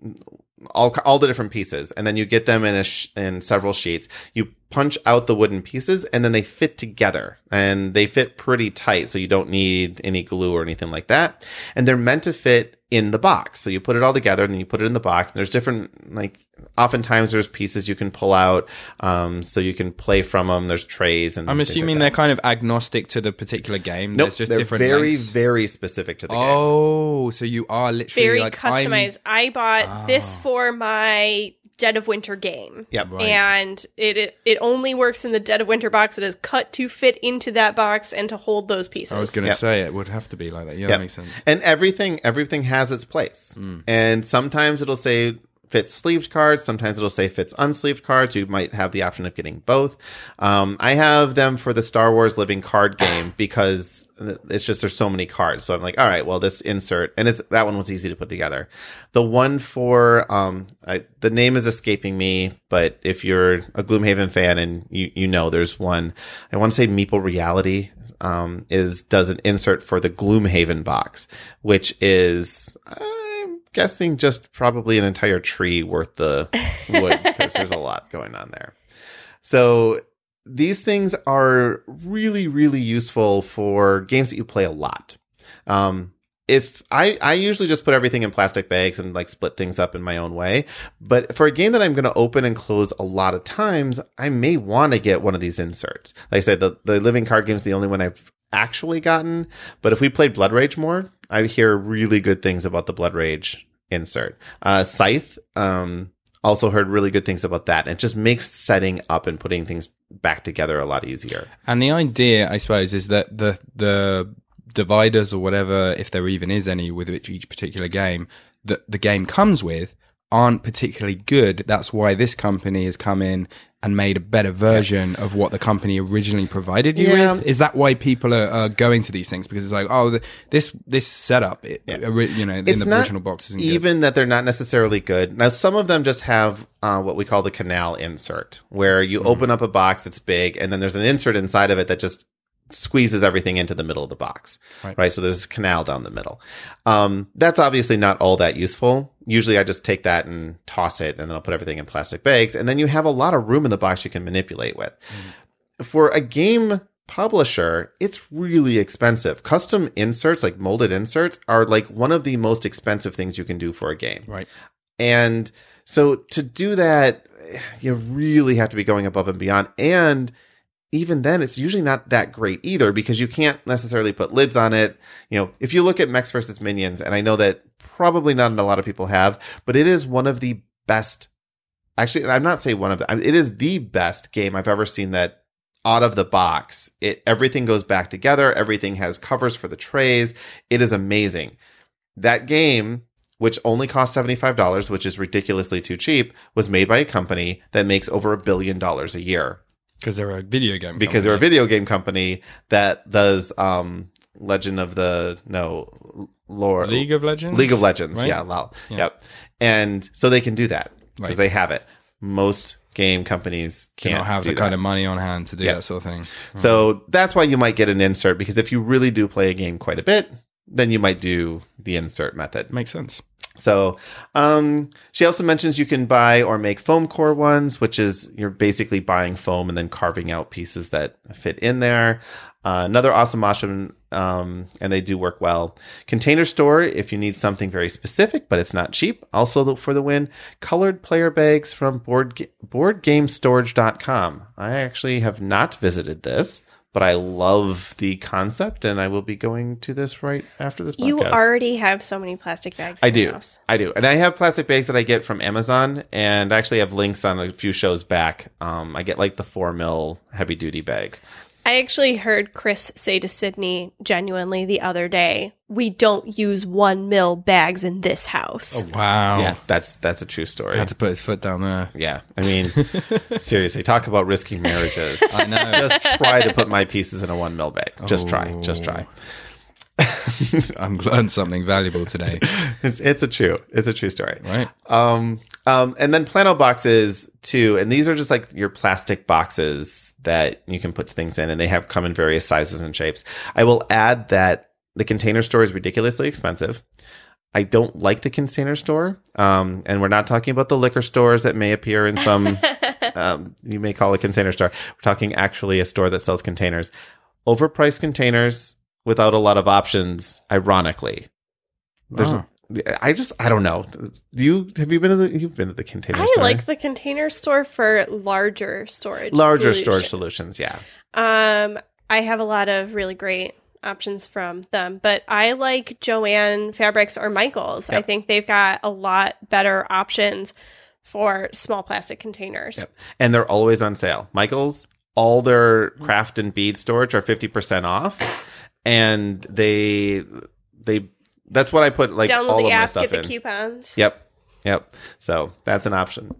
Speaker 2: All, all the different pieces, and then you get them in a sh- in several sheets. You punch out the wooden pieces, and then they fit together, and they fit pretty tight, so you don't need any glue or anything like that. And they're meant to fit in the box. So you put it all together, and then you put it in the box. And there's different, like, oftentimes there's pieces you can pull out, um, so you can play from them. There's trays, and
Speaker 1: I'm
Speaker 2: things
Speaker 1: assuming
Speaker 2: like
Speaker 1: they're
Speaker 2: that.
Speaker 1: kind of agnostic to the particular game.
Speaker 2: Nope,
Speaker 1: There's just
Speaker 2: they're
Speaker 1: different
Speaker 2: very,
Speaker 1: lengths.
Speaker 2: very specific to the game.
Speaker 1: Oh, so you are literally
Speaker 3: Very
Speaker 1: like I'm-
Speaker 3: customized. I bought
Speaker 1: Ah.
Speaker 3: this for my Dead of Winter game.
Speaker 2: Yep.
Speaker 1: Right.
Speaker 3: And it, it it only works in the Dead of Winter box. It is cut to fit into that box and to hold those pieces.
Speaker 1: I was going to
Speaker 2: Yep.
Speaker 1: say it would have to be like that. Yeah,
Speaker 2: Yep.
Speaker 1: that makes sense.
Speaker 2: And everything, everything has its place.
Speaker 1: Mm.
Speaker 2: And sometimes it'll say fit sleeved cards. Sometimes it'll say fits unsleeved cards. You might have the option of getting both. Um, I have them for the Star Wars Living Card Game because it's just there's so many cards. So I'm like, all right, well, this insert, and it's that one was easy to put together. The one for um, I, the name is escaping me, but if you're a Gloomhaven fan and you you know, there's one. I want to say Meeple Reality um, is does an insert for the Gloomhaven box, which is. I'm guessing just probably an entire tree worth the wood because there's a lot going on there. So these things are really, really useful for games that you play a lot. Um, if I, I usually just put everything in plastic bags and like split things up in my own way. But for a game that I'm going to open and close a lot of times, I may want to get one of these inserts. Like I said, the, the Living Card Game is the only one I've actually gotten. But if we played Blood Rage more, I hear really good things about the Blood Rage insert. Uh, Scythe, um, also heard really good things about that. It just makes setting up and putting things back together a lot easier.
Speaker 1: And the idea, I suppose, is that the the dividers or whatever, if there even is any with each particular game, that the game comes with aren't particularly good. That's why this company has come in and made a better version yeah. of what the company originally provided you
Speaker 2: yeah.
Speaker 1: with. Is that why people are, are going to these things? Because it's like, oh, the, this this setup, it, yeah. you know,
Speaker 2: it's
Speaker 1: in the
Speaker 2: not
Speaker 1: original box isn't
Speaker 2: even
Speaker 1: good.
Speaker 2: That they're not necessarily good. Now, some of them just have uh, what we call the canal insert, where you mm. open up a box that's big, and then there's an insert inside of it that just squeezes everything into the middle of the box, right? right? So there's a canal down the middle. Um, that's obviously not all that useful. Usually I just take that and toss it, and then I'll put everything in plastic bags. And then you have a lot of room in the box you can manipulate with. Mm. For a game publisher, it's really expensive. Custom inserts, like molded inserts, are like one of the most expensive things you can do for a game.
Speaker 1: Right.
Speaker 2: And so to do that, you really have to be going above and beyond. And even then, it's usually not that great either, because you can't necessarily put lids on it. You know, if you look at Mechs versus Minions, and I know that probably not a lot of people have, but it is one of the best. Actually, I'm not saying one of the. It is the best game I've ever seen that out of the box, it everything goes back together. Everything has covers for the trays. It is amazing. That game, which only cost seventy-five dollars, which is ridiculously too cheap, was made by a company that makes over a billion dollars a year.
Speaker 1: Because they're a video game company.
Speaker 2: Because they're a video game company that does um, Legend of the, no, lore.
Speaker 1: League of Legends?
Speaker 2: League of Legends,
Speaker 1: right?
Speaker 2: yeah, lol.
Speaker 1: Yeah.
Speaker 2: Yep. And so they can do that because
Speaker 1: Right.
Speaker 2: they have it. Most game companies
Speaker 1: Do
Speaker 2: can't
Speaker 1: not have
Speaker 2: do
Speaker 1: the
Speaker 2: that.
Speaker 1: kind of money on hand to do
Speaker 2: Yeah.
Speaker 1: that sort of thing.
Speaker 2: So that's why you might get an insert, because if you really do play a game quite a bit, then you might do the insert method.
Speaker 1: Makes sense.
Speaker 2: So um, she also mentions you can buy or make foam core ones, which is you're basically buying foam and then carving out pieces that fit in there. Uh, another awesome option, um, and they do work well. Container Store, if you need something very specific, but it's not cheap. Also for the win, colored player bags from board, Ga- board game storage dot com. I actually have not visited this, but I love the concept, and I will be going to this right after this podcast.
Speaker 3: You already have so many plastic bags in
Speaker 2: I
Speaker 3: your
Speaker 2: do.
Speaker 3: house.
Speaker 2: I do. And I have plastic bags that I get from Amazon, and I actually have links on a few shows back. Um, I get like the four mil heavy duty bags.
Speaker 3: I actually heard Chris say to Sydney genuinely the other day, we don't use one mil bags in this house.
Speaker 1: Oh, wow.
Speaker 2: Yeah, that's that's a true story.
Speaker 1: Had to put his foot down there.
Speaker 2: Yeah. I mean, seriously, talk about risking marriages.
Speaker 1: I know.
Speaker 2: Just try to put my pieces in a one mil bag. Just try. Just try.
Speaker 1: I've learned something valuable today.
Speaker 2: It's it's a true. It's a true story.
Speaker 1: Right.
Speaker 2: Um, um, and then Plano boxes too, and these are just like your plastic boxes that you can put things in, and they have come in various sizes and shapes. I will add that the Container Store is ridiculously expensive. I don't like the Container Store, um, and we're not talking about the liquor stores that may appear in some. um, you may call it Container Store. We're talking actually a store that sells containers, overpriced containers without a lot of options. Ironically, there's.
Speaker 1: Oh.
Speaker 2: I just I don't know. Do you have you been to the you've been to the Container
Speaker 3: I
Speaker 2: Store?
Speaker 3: like the Container Store for larger storage.
Speaker 2: larger
Speaker 3: solution.
Speaker 2: storage solutions. Yeah,
Speaker 3: Um, I have a lot of really great options from them, but I like Joanne Fabrics or Michaels.
Speaker 2: Yep.
Speaker 3: I think they've got a lot better options for small plastic containers.
Speaker 2: yep. And they're always on sale. Michaels, all their craft and bead storage are fifty percent off, and they they that's what I put like
Speaker 3: Download
Speaker 2: all
Speaker 3: the
Speaker 2: of my
Speaker 3: app,
Speaker 2: stuff
Speaker 3: get the
Speaker 2: in.
Speaker 3: coupons.
Speaker 2: Yep. Yep. So that's an option.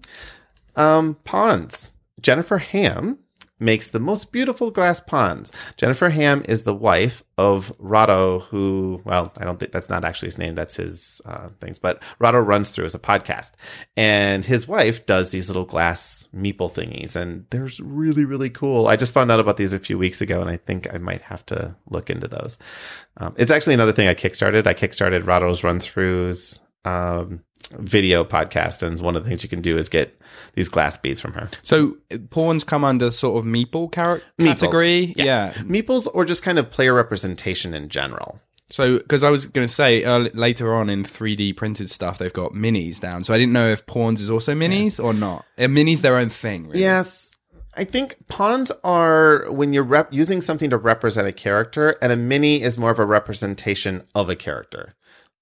Speaker 2: Um, pawns. Jennifer Ham makes the most beautiful glass pawns. Jennifer Ham is the wife of Rahdo, who, well, I don't think that's not actually his name. That's his uh, things. But Rahdo Runs Through is a podcast. And his wife does these little glass meeple thingies. And they're really, really cool. I just found out about these a few weeks ago, and I think I might have to look into those. Um, it's actually another thing I kickstarted. I kickstarted Rahdo's Run Throughs um, video podcast, and one of the things you can do is get these glass beads from her.
Speaker 1: So pawns come under sort of meeple car- category?
Speaker 2: Yeah.
Speaker 1: yeah.
Speaker 2: Meeples, or just kind of player representation in general.
Speaker 1: So, because I was going to say uh, later on in three D printed stuff, they've got minis down. So I didn't know if pawns is also minis yeah. or not. Are minis their own thing, really?
Speaker 2: Yes. I think pawns are when you're rep- using something to represent a character, and a mini is more of a representation of a character.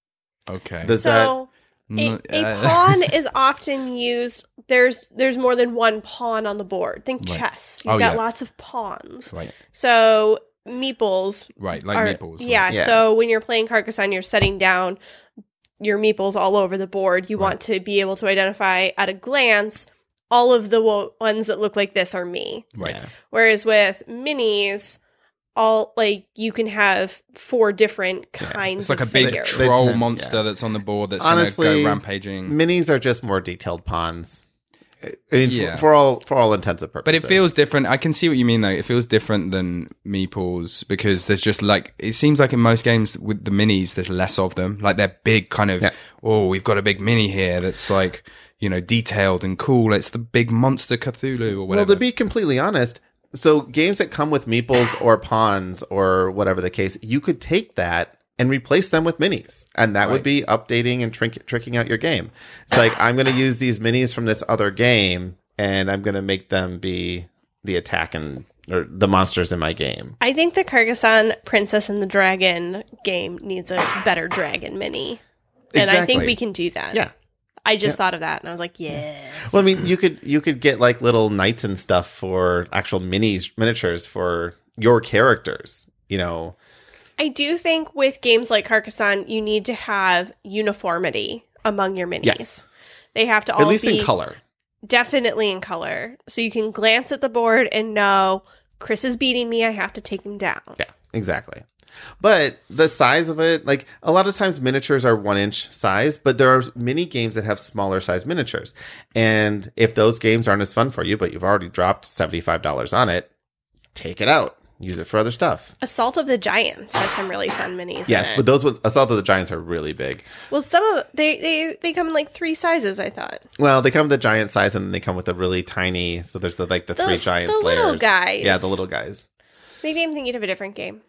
Speaker 1: Okay.
Speaker 2: Does
Speaker 3: so
Speaker 2: that...
Speaker 3: a, a pawn is often used. There's there's more than one pawn on the board. Think
Speaker 1: Right.
Speaker 3: chess. You've
Speaker 1: Oh,
Speaker 3: got
Speaker 1: yeah.
Speaker 3: lots of pawns.
Speaker 1: Right.
Speaker 3: So meeples.
Speaker 1: Right, like
Speaker 3: are,
Speaker 1: meeples. Right.
Speaker 3: Yeah,
Speaker 2: Yeah.
Speaker 3: So when you're playing Carcassonne, you're setting down your meeples all over the board. You
Speaker 1: Right.
Speaker 3: want to be able to identify at a glance all of the wo- ones that look like this are me.
Speaker 1: Right.
Speaker 2: Yeah.
Speaker 3: Whereas with minis, all like you can have four different kinds.
Speaker 1: It's like a
Speaker 3: of
Speaker 1: big
Speaker 3: figures.
Speaker 1: troll
Speaker 2: They-
Speaker 1: monster
Speaker 2: yeah.
Speaker 1: that's on the board that's going to
Speaker 2: Honestly,
Speaker 1: go rampaging.
Speaker 2: Minis are just more detailed pawns. I mean,
Speaker 1: Yeah.
Speaker 2: for, for all for all intents and
Speaker 1: But
Speaker 2: purposes.
Speaker 1: it feels different. I can see what you mean, though. It feels different than meeples because there's just like, it seems like in most games with the minis, there's less of them. Like they're big kind of,
Speaker 2: Yeah.
Speaker 1: oh, we've got a big mini here that's like, you know, detailed and cool. It's the big monster Cthulhu or
Speaker 2: Well,
Speaker 1: whatever.
Speaker 2: to be completely honest, so games that come with meeples or pawns or whatever the case, you could take that and replace them with minis. And that
Speaker 1: Right.
Speaker 2: would be updating and trink- tricking out your game. It's like, I'm going to use these minis from this other game, and I'm going to make them be the attack and or the monsters in my game.
Speaker 3: I think the Carcassonne Princess and the Dragon game needs a better dragon mini. And I think
Speaker 2: Exactly.
Speaker 3: we can do that.
Speaker 2: Yeah.
Speaker 3: I just thought of that and I was like, yes.
Speaker 2: Well, I mean, you could you could get like little knights and stuff for actual minis, miniatures for your characters, you know.
Speaker 3: I do think with games like Carcassonne, you need to have uniformity among your minis.
Speaker 2: Yes.
Speaker 3: They have to all
Speaker 2: At least
Speaker 3: be
Speaker 2: in color.
Speaker 3: definitely in color. So you can glance at the board and know Chris is beating me. I have to take him down.
Speaker 2: Yeah, exactly. But the size of it, like a lot of times miniatures are one inch size, but there are many games that have smaller size miniatures. And if those games aren't as fun for you, but you've already dropped seventy-five dollars on it, take it out. Use it for other stuff.
Speaker 3: Assault of the Giants has some really fun minis.
Speaker 2: Yes,
Speaker 3: in it.
Speaker 2: but those with Assault of the Giants are really big.
Speaker 3: Well, some of they, they they come in like three sizes, I thought.
Speaker 2: Well, they come with the giant size, and they come with the really tiny. So there's the like the,
Speaker 3: The-
Speaker 2: three giant
Speaker 3: the
Speaker 2: slayers.
Speaker 3: little guys.
Speaker 2: Yeah, the little guys.
Speaker 3: Maybe I'm thinking of a different game.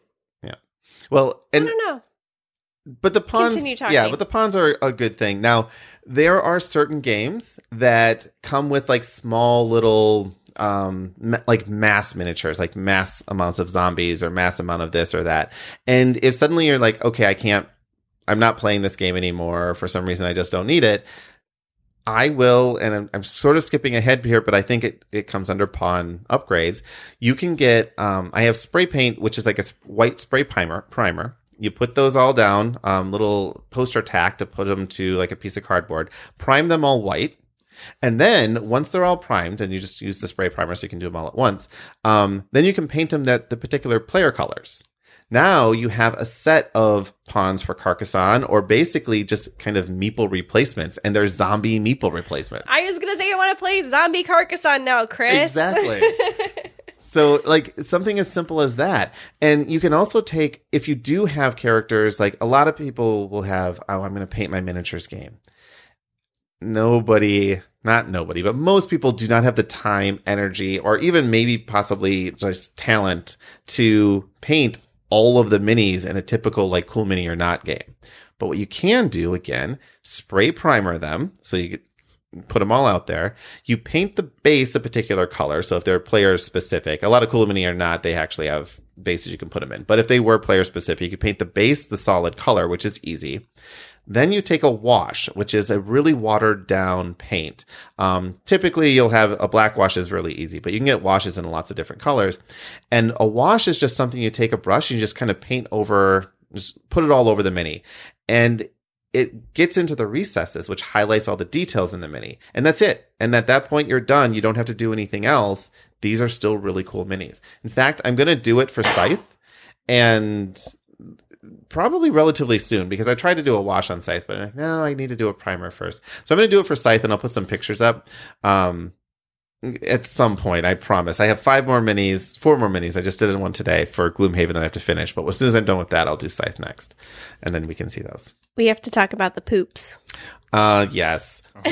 Speaker 2: Well, and
Speaker 3: I don't know.
Speaker 2: but the pawns,
Speaker 3: Continue talking.
Speaker 2: yeah, but the pawns are a good thing. Now, there are certain games that come with like small little, um, ma- like mass miniatures, like mass amounts of zombies or mass amount of this or that. And if suddenly you're like, okay, I can't, I'm not playing this game anymore. Or for some reason, I just don't need it. I will, and I'm, I'm sort of skipping ahead here, but I think it, it comes under pawn upgrades. You can get, um, I have spray paint, which is like a s- white spray primer. Primer. You put those all down, um, little poster tack to put them to like a piece of cardboard. Prime them all white, and then once they're all primed, and you just use the spray primer so you can do them all at once. Um, then you can paint them that the particular player colors. Now you have a set of pawns for Carcassonne, or basically just kind of meeple replacements, and they're zombie meeple replacements.
Speaker 3: I was gonna say I want to play Zombie Carcassonne now, Chris.
Speaker 2: Exactly. So, like, something as simple as that. And you can also take, if you do have characters, like a lot of people will have, oh, I'm going to paint my miniatures game. Nobody, not nobody, but most people do not have the time, energy, or even maybe possibly just talent to paint all of the minis in a typical like Cool Mini or Not game. But what you can do, again, spray primer them. So you get, put them all out there. You paint the base a particular color. So if they're player specific, a lot of Cool Mini or Not, they actually have bases you can put them in. But if they were player specific, you can paint the base the solid color, which is easy. Then you take a wash, which is a really watered down paint. Um, typically, you'll have a black wash is really easy, but you can get washes in lots of different colors. And a wash is just something you take a brush and you just kind of paint over, just put it all over the mini. And it gets into the recesses, which highlights all the details in the mini. And that's it. And at that point, you're done. You don't have to do anything else. These are still really cool minis. In fact, I'm going to do it for Scythe and probably relatively soon because I tried to do a wash on Scythe, but I'm like, no, I need to do a primer first. So I'm going to do it for Scythe and I'll put some pictures up. Um, At some point, I promise. I have five more minis, four more minis. I just did one today for Gloomhaven that I have to finish. But as soon as I'm done with that, I'll do Scythe next. And then we can see those.
Speaker 3: We have to talk about the poops.
Speaker 2: Uh, yes. So,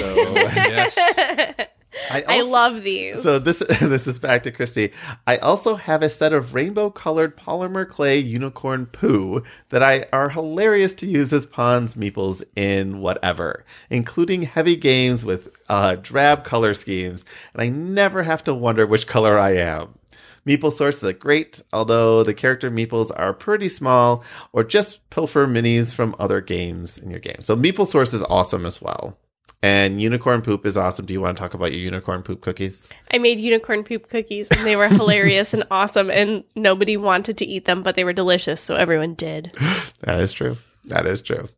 Speaker 1: yes.
Speaker 2: I, also,
Speaker 3: I love these.
Speaker 2: So this this is back to Christy. I also have a set of rainbow-colored polymer clay unicorn poo that I are hilarious to use as pawns, meeples in whatever, including heavy games with uh, drab color schemes, and I never have to wonder which color I am. Meeple Source is great, although the character meeples are pretty small, or just pilfer minis from other games in your game. So Meeple Source is awesome as well. And unicorn poop is awesome. Do you want to talk about your unicorn poop cookies?
Speaker 3: I made unicorn poop cookies, and they were hilarious and awesome, and nobody wanted to eat them, but they were delicious, so everyone did.
Speaker 2: That is true. That is true.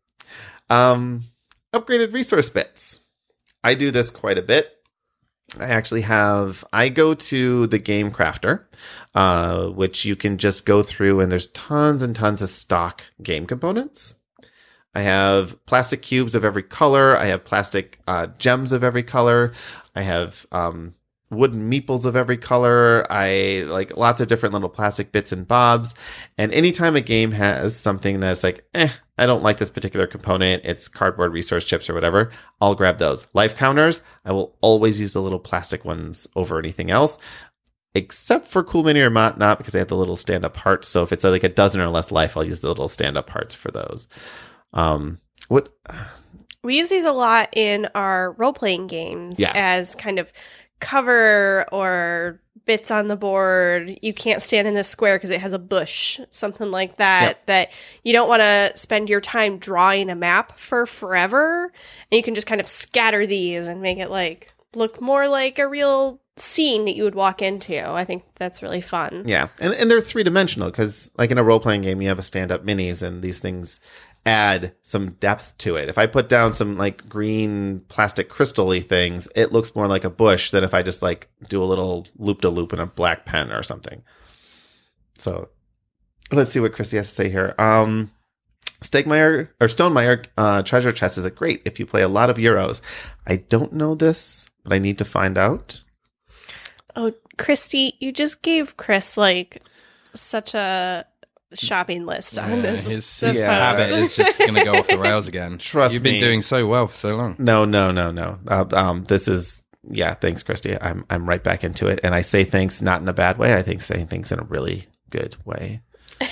Speaker 2: Um, upgraded resource bits. I do this quite a bit. I actually have, I go to the Game Crafter, uh, which you can just go through, and there's tons and tons of stock game components. I have plastic cubes of every color. I have plastic uh, gems of every color. I have um, wooden meeples of every color. I like lots of different little plastic bits and bobs. And anytime a game has something that's like, eh, I don't like this particular component, it's cardboard resource chips or whatever, I'll grab those. Life counters, I will always use the little plastic ones over anything else. Except for Cool Mini or Not, not because they have the little stand-up hearts. So if it's like a dozen or less life, I'll use the little stand-up hearts for those. Um, what
Speaker 3: We use these a lot in our role-playing games
Speaker 2: Yeah.
Speaker 3: as kind of cover or bits on the board. You can't stand in this square because it has a bush, something like that,
Speaker 2: Yep.
Speaker 3: that you don't want to spend your time drawing a map for forever. And you can just kind of scatter these and make it like look more like a real scene that you would walk into. I think that's really fun.
Speaker 2: Yeah, and and they're three-dimensional because, like in a role-playing game, you have a stand-up minis, and these things add some depth to it. If I put down some like green plastic crystal-y things, it looks more like a bush than if I just like do a little loop-de-loop in a black pen or something. So let's see what Christy has to say here. Um, Stegmeyer or Stonemeyer uh, treasure chest is a great if you play a lot of Euros. I don't know this, but I need to find out.
Speaker 3: Oh, Christy, you just gave Chris like such a shopping list on
Speaker 1: Yeah,
Speaker 3: this.
Speaker 1: his
Speaker 3: this
Speaker 1: his
Speaker 2: Yeah.
Speaker 1: habit is just going to go off the rails again.
Speaker 2: Trust
Speaker 1: You've been
Speaker 2: me.
Speaker 1: doing so well for so long.
Speaker 2: No, no, no, no. Uh, um, this is yeah. Thanks, Christy. I'm I'm right back into it, and I say thanks not in a bad way. I think saying things in a really good way.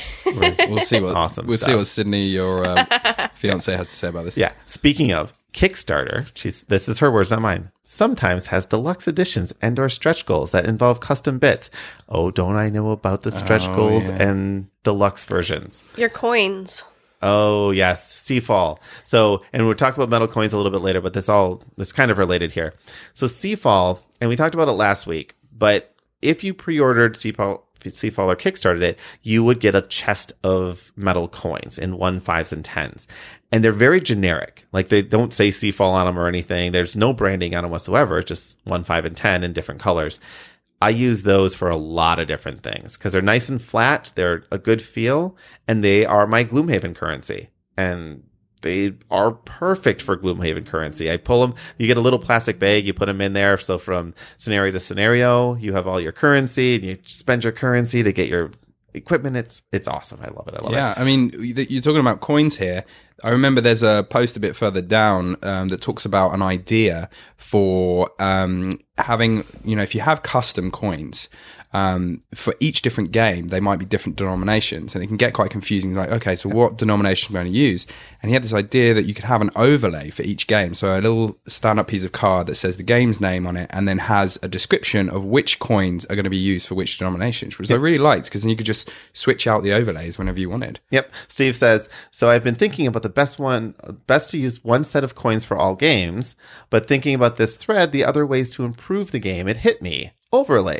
Speaker 1: We'll see what
Speaker 2: Awesome
Speaker 1: we'll see
Speaker 2: stuff.
Speaker 1: what Sydney, your um, fiance, has to say about this.
Speaker 2: Yeah. Speaking of Kickstarter, she's this is her words, not mine. Sometimes has deluxe editions and or stretch goals that involve custom bits. Oh, don't I know about the stretch
Speaker 1: Oh,
Speaker 2: goals
Speaker 1: yeah.
Speaker 2: and deluxe versions?
Speaker 3: Your coins.
Speaker 2: Oh yes, Seafall. So, and we'll talk about metal coins a little bit later, but this all this kind of related here. So Seafall, and we talked about it last week, but if you pre-ordered Seafall, Seafall or Kickstarted it, you would get a chest of metal coins in one, fives, and tens. And they're very generic. Like they don't say Seafall on them or anything. There's no branding on them whatsoever. It's just one, five, and ten in different colors. I use those for a lot of different things because they're nice and flat. They're a good feel, and they are my Gloomhaven currency. And they are perfect for Gloomhaven currency. I pull them. You get a little plastic bag. You put them in there. So from scenario to scenario, you have all your currency, and you spend your currency to get your equipment. It's it's awesome. I love it. I love
Speaker 1: Yeah,
Speaker 2: it.
Speaker 1: I mean, you're talking about coins here. I remember there's a post a bit further down um, that talks about an idea for um, having, you know, if you have custom coins, um, for each different game, they might be different denominations, and it can get quite confusing. Like, okay, so what denomination am I going to use? And he had this idea that you could have an overlay for each game. So a little stand-up piece of card that says the game's name on it, and then has a description of which coins are going to be used for which denominations, which I really liked, because then you could just switch out the overlays whenever you wanted.
Speaker 2: Yep. Steve says, so I've been thinking about the best one, best to use one set of coins for all games, but thinking about this thread, the other ways to improve the game, it hit me. Overlays.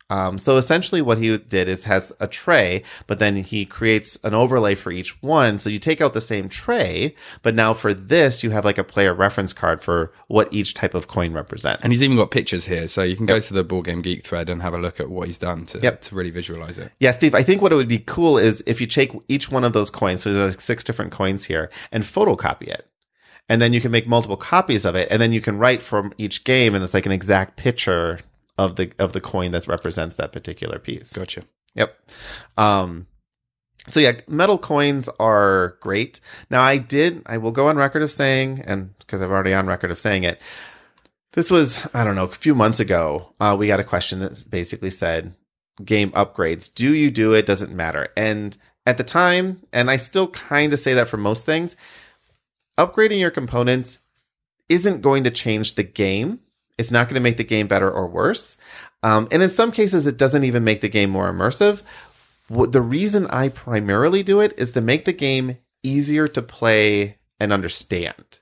Speaker 2: Um, so essentially what he did is has a tray, but then he creates an overlay for each one. So you take out the same tray, but now for this, you have like a player reference card for what each type of coin represents.
Speaker 1: And he's even got pictures here, so you can go to the Board Game Geek thread and have a look at what he's done to,
Speaker 2: Yep.
Speaker 1: to really visualize it.
Speaker 2: Yeah, Steve, I think what it would be cool is if you take each one of those coins, so there's like six different coins here, and photocopy it. And then you can make multiple copies of it, and then you can write from each game, and it's like an exact picture of the of the coin that represents that particular piece.
Speaker 1: Gotcha.
Speaker 2: Yep. Um, so yeah, metal coins are great. Now I did, I will go on record of saying, and because I've already on record of saying it, this was, I don't know, a few months ago, uh, we got a question that basically said, game upgrades, do you do it? Doesn't matter. And at the time, and I still kind of say that for most things, upgrading your components isn't going to change the game. It's not going to make the game better or worse. Um, and in some cases, it doesn't even make the game more immersive. What, the reason I primarily do it is to make the game easier to play and understand.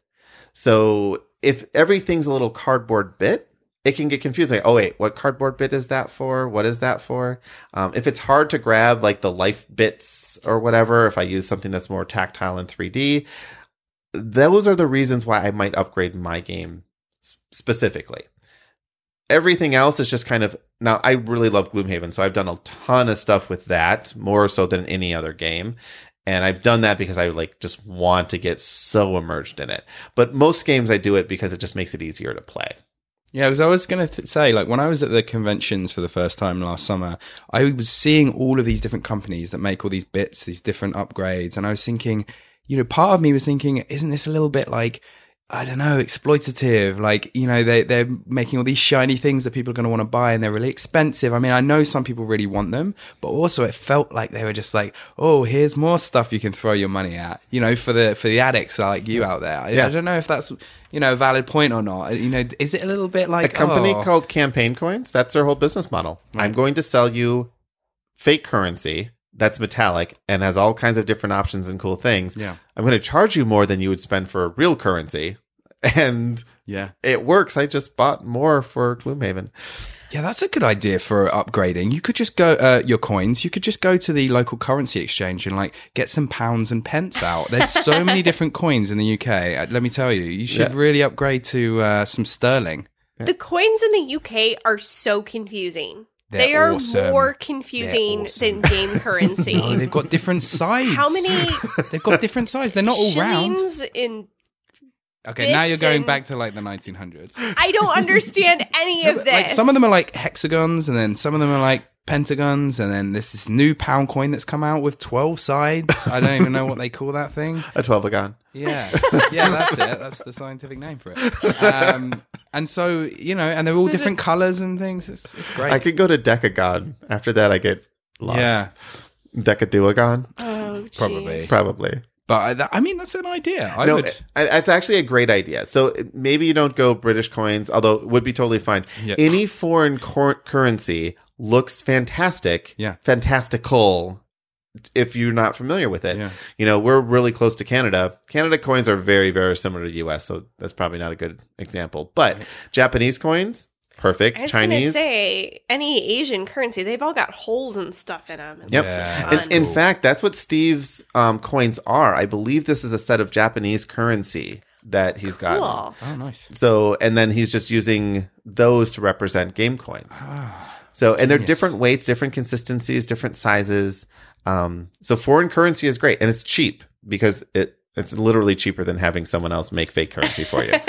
Speaker 2: So if everything's a little cardboard bit, it can get confusing. Oh, wait, what cardboard bit is that for? What is that for? Um, if it's hard to grab like the life bits or whatever, if I use something that's more tactile and three D, those are the reasons why I might upgrade my game specifically. Everything else is just kind of, now I really love Gloomhaven, so I've done a ton of stuff with that, more so than any other game. And I've done that because I like just want to get so immersed in it. But most games I do it because it just makes it easier to play.
Speaker 1: Yeah, because I was going to th- say, like, when I was at the conventions for the first time last summer, I was seeing all of these different companies that make all these bits, these different upgrades. And I was thinking, you know, part of me was thinking, isn't this a little bit like, I don't know, exploitative? Like, you know, they, they're making all these shiny things that people are going to want to buy and they're really expensive. I mean, I know some people really want them, but also it felt like they were just like, oh, here's more stuff you can throw your money at, you know, for the, for the addicts like you out there. I,
Speaker 2: Yeah.
Speaker 1: I don't know if that's, you know, a valid point or not. You know, is it a little bit like
Speaker 2: A company
Speaker 1: oh,
Speaker 2: called Campaign Coins, that's their whole business model.
Speaker 1: Right.
Speaker 2: I'm going to sell you fake currency that's metallic and has all kinds of different options and cool things.
Speaker 1: Yeah.
Speaker 2: I'm going to charge you more than you would spend for real currency. And
Speaker 1: Yeah.
Speaker 2: it works. I just bought more for Gloomhaven.
Speaker 1: Yeah, that's a good idea for upgrading. You could just go, uh, your coins, you could just go to the local currency exchange and like get some pounds and pence out. There's so many different coins in the U K. Uh, Let me tell you, you should
Speaker 2: Yeah.
Speaker 1: really upgrade to uh, some sterling.
Speaker 3: The coins in the U K are so confusing.
Speaker 1: They're
Speaker 3: they are
Speaker 1: awesome.
Speaker 3: more confusing
Speaker 1: They're awesome.
Speaker 3: than game currency.
Speaker 1: No, they've got different sides.
Speaker 3: How many
Speaker 1: They've got different sides. They're not all round.
Speaker 3: shillings in...
Speaker 1: Okay, now
Speaker 3: bits
Speaker 1: you're going
Speaker 3: and-
Speaker 1: back to like the nineteen hundreds.
Speaker 3: I don't understand any of this.
Speaker 1: Like some of them are like hexagons, and then some of them are like pentagons, and then there's this new pound coin that's come out with twelve sides. I don't even know what they call that thing.
Speaker 2: A twelve-agon.
Speaker 1: Yeah, yeah, that's it. That's the scientific name for it. Um, and so you know, and they're all different colors and things. It's, it's great.
Speaker 2: I could go to Decagon. After that, I get lost.
Speaker 1: Yeah,
Speaker 2: Decaduagon?
Speaker 3: Oh, jeez.
Speaker 1: Probably.
Speaker 2: Probably.
Speaker 1: but I, that, I mean, that's an idea. I
Speaker 2: no,
Speaker 1: would.
Speaker 2: it- it's actually a great idea. So maybe you don't go British coins, although it would be totally fine.
Speaker 1: Yeah.
Speaker 2: Any foreign cor- currency looks fantastic,
Speaker 1: Yeah.
Speaker 2: fantastical, if you're not familiar with it.
Speaker 1: Yeah.
Speaker 2: You know, we're really close to Canada. Canada coins are very, very similar to U S, so that's probably not a good example. But Japanese coins, perfect.
Speaker 3: I was going to
Speaker 2: Chinese.
Speaker 3: say, any Asian currency, they've all got holes and stuff in them.
Speaker 2: Yep.
Speaker 1: Yeah.
Speaker 2: And in
Speaker 1: Cool.
Speaker 2: fact, that's what Steve's um, coins are. I believe this is a set of Japanese currency that he's got.
Speaker 3: Cool.
Speaker 1: Oh, nice.
Speaker 2: So, and then he's just using those to represent game coins. So, and they're
Speaker 1: Genius.
Speaker 2: different weights, different consistencies, different sizes. Um, so foreign currency is great, and it's cheap because it it's literally cheaper than having someone else make fake currency for you.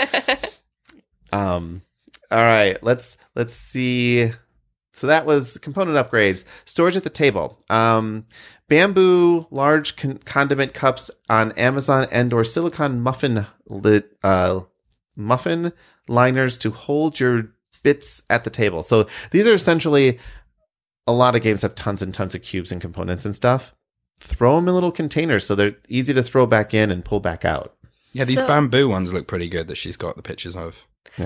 Speaker 2: um, all right, let's let's see. So that was component upgrades, storage at the table. Um, bamboo large con- condiment cups on Amazon and/or silicone muffin lit, uh, muffin liners to hold your bits at the table. So these are essentially, a lot of games have tons and tons of cubes and components and stuff. Throw them in little containers so they're easy to throw back in and pull back out.
Speaker 1: Yeah, these
Speaker 3: So-
Speaker 1: bamboo ones look pretty good that she's got the pictures of.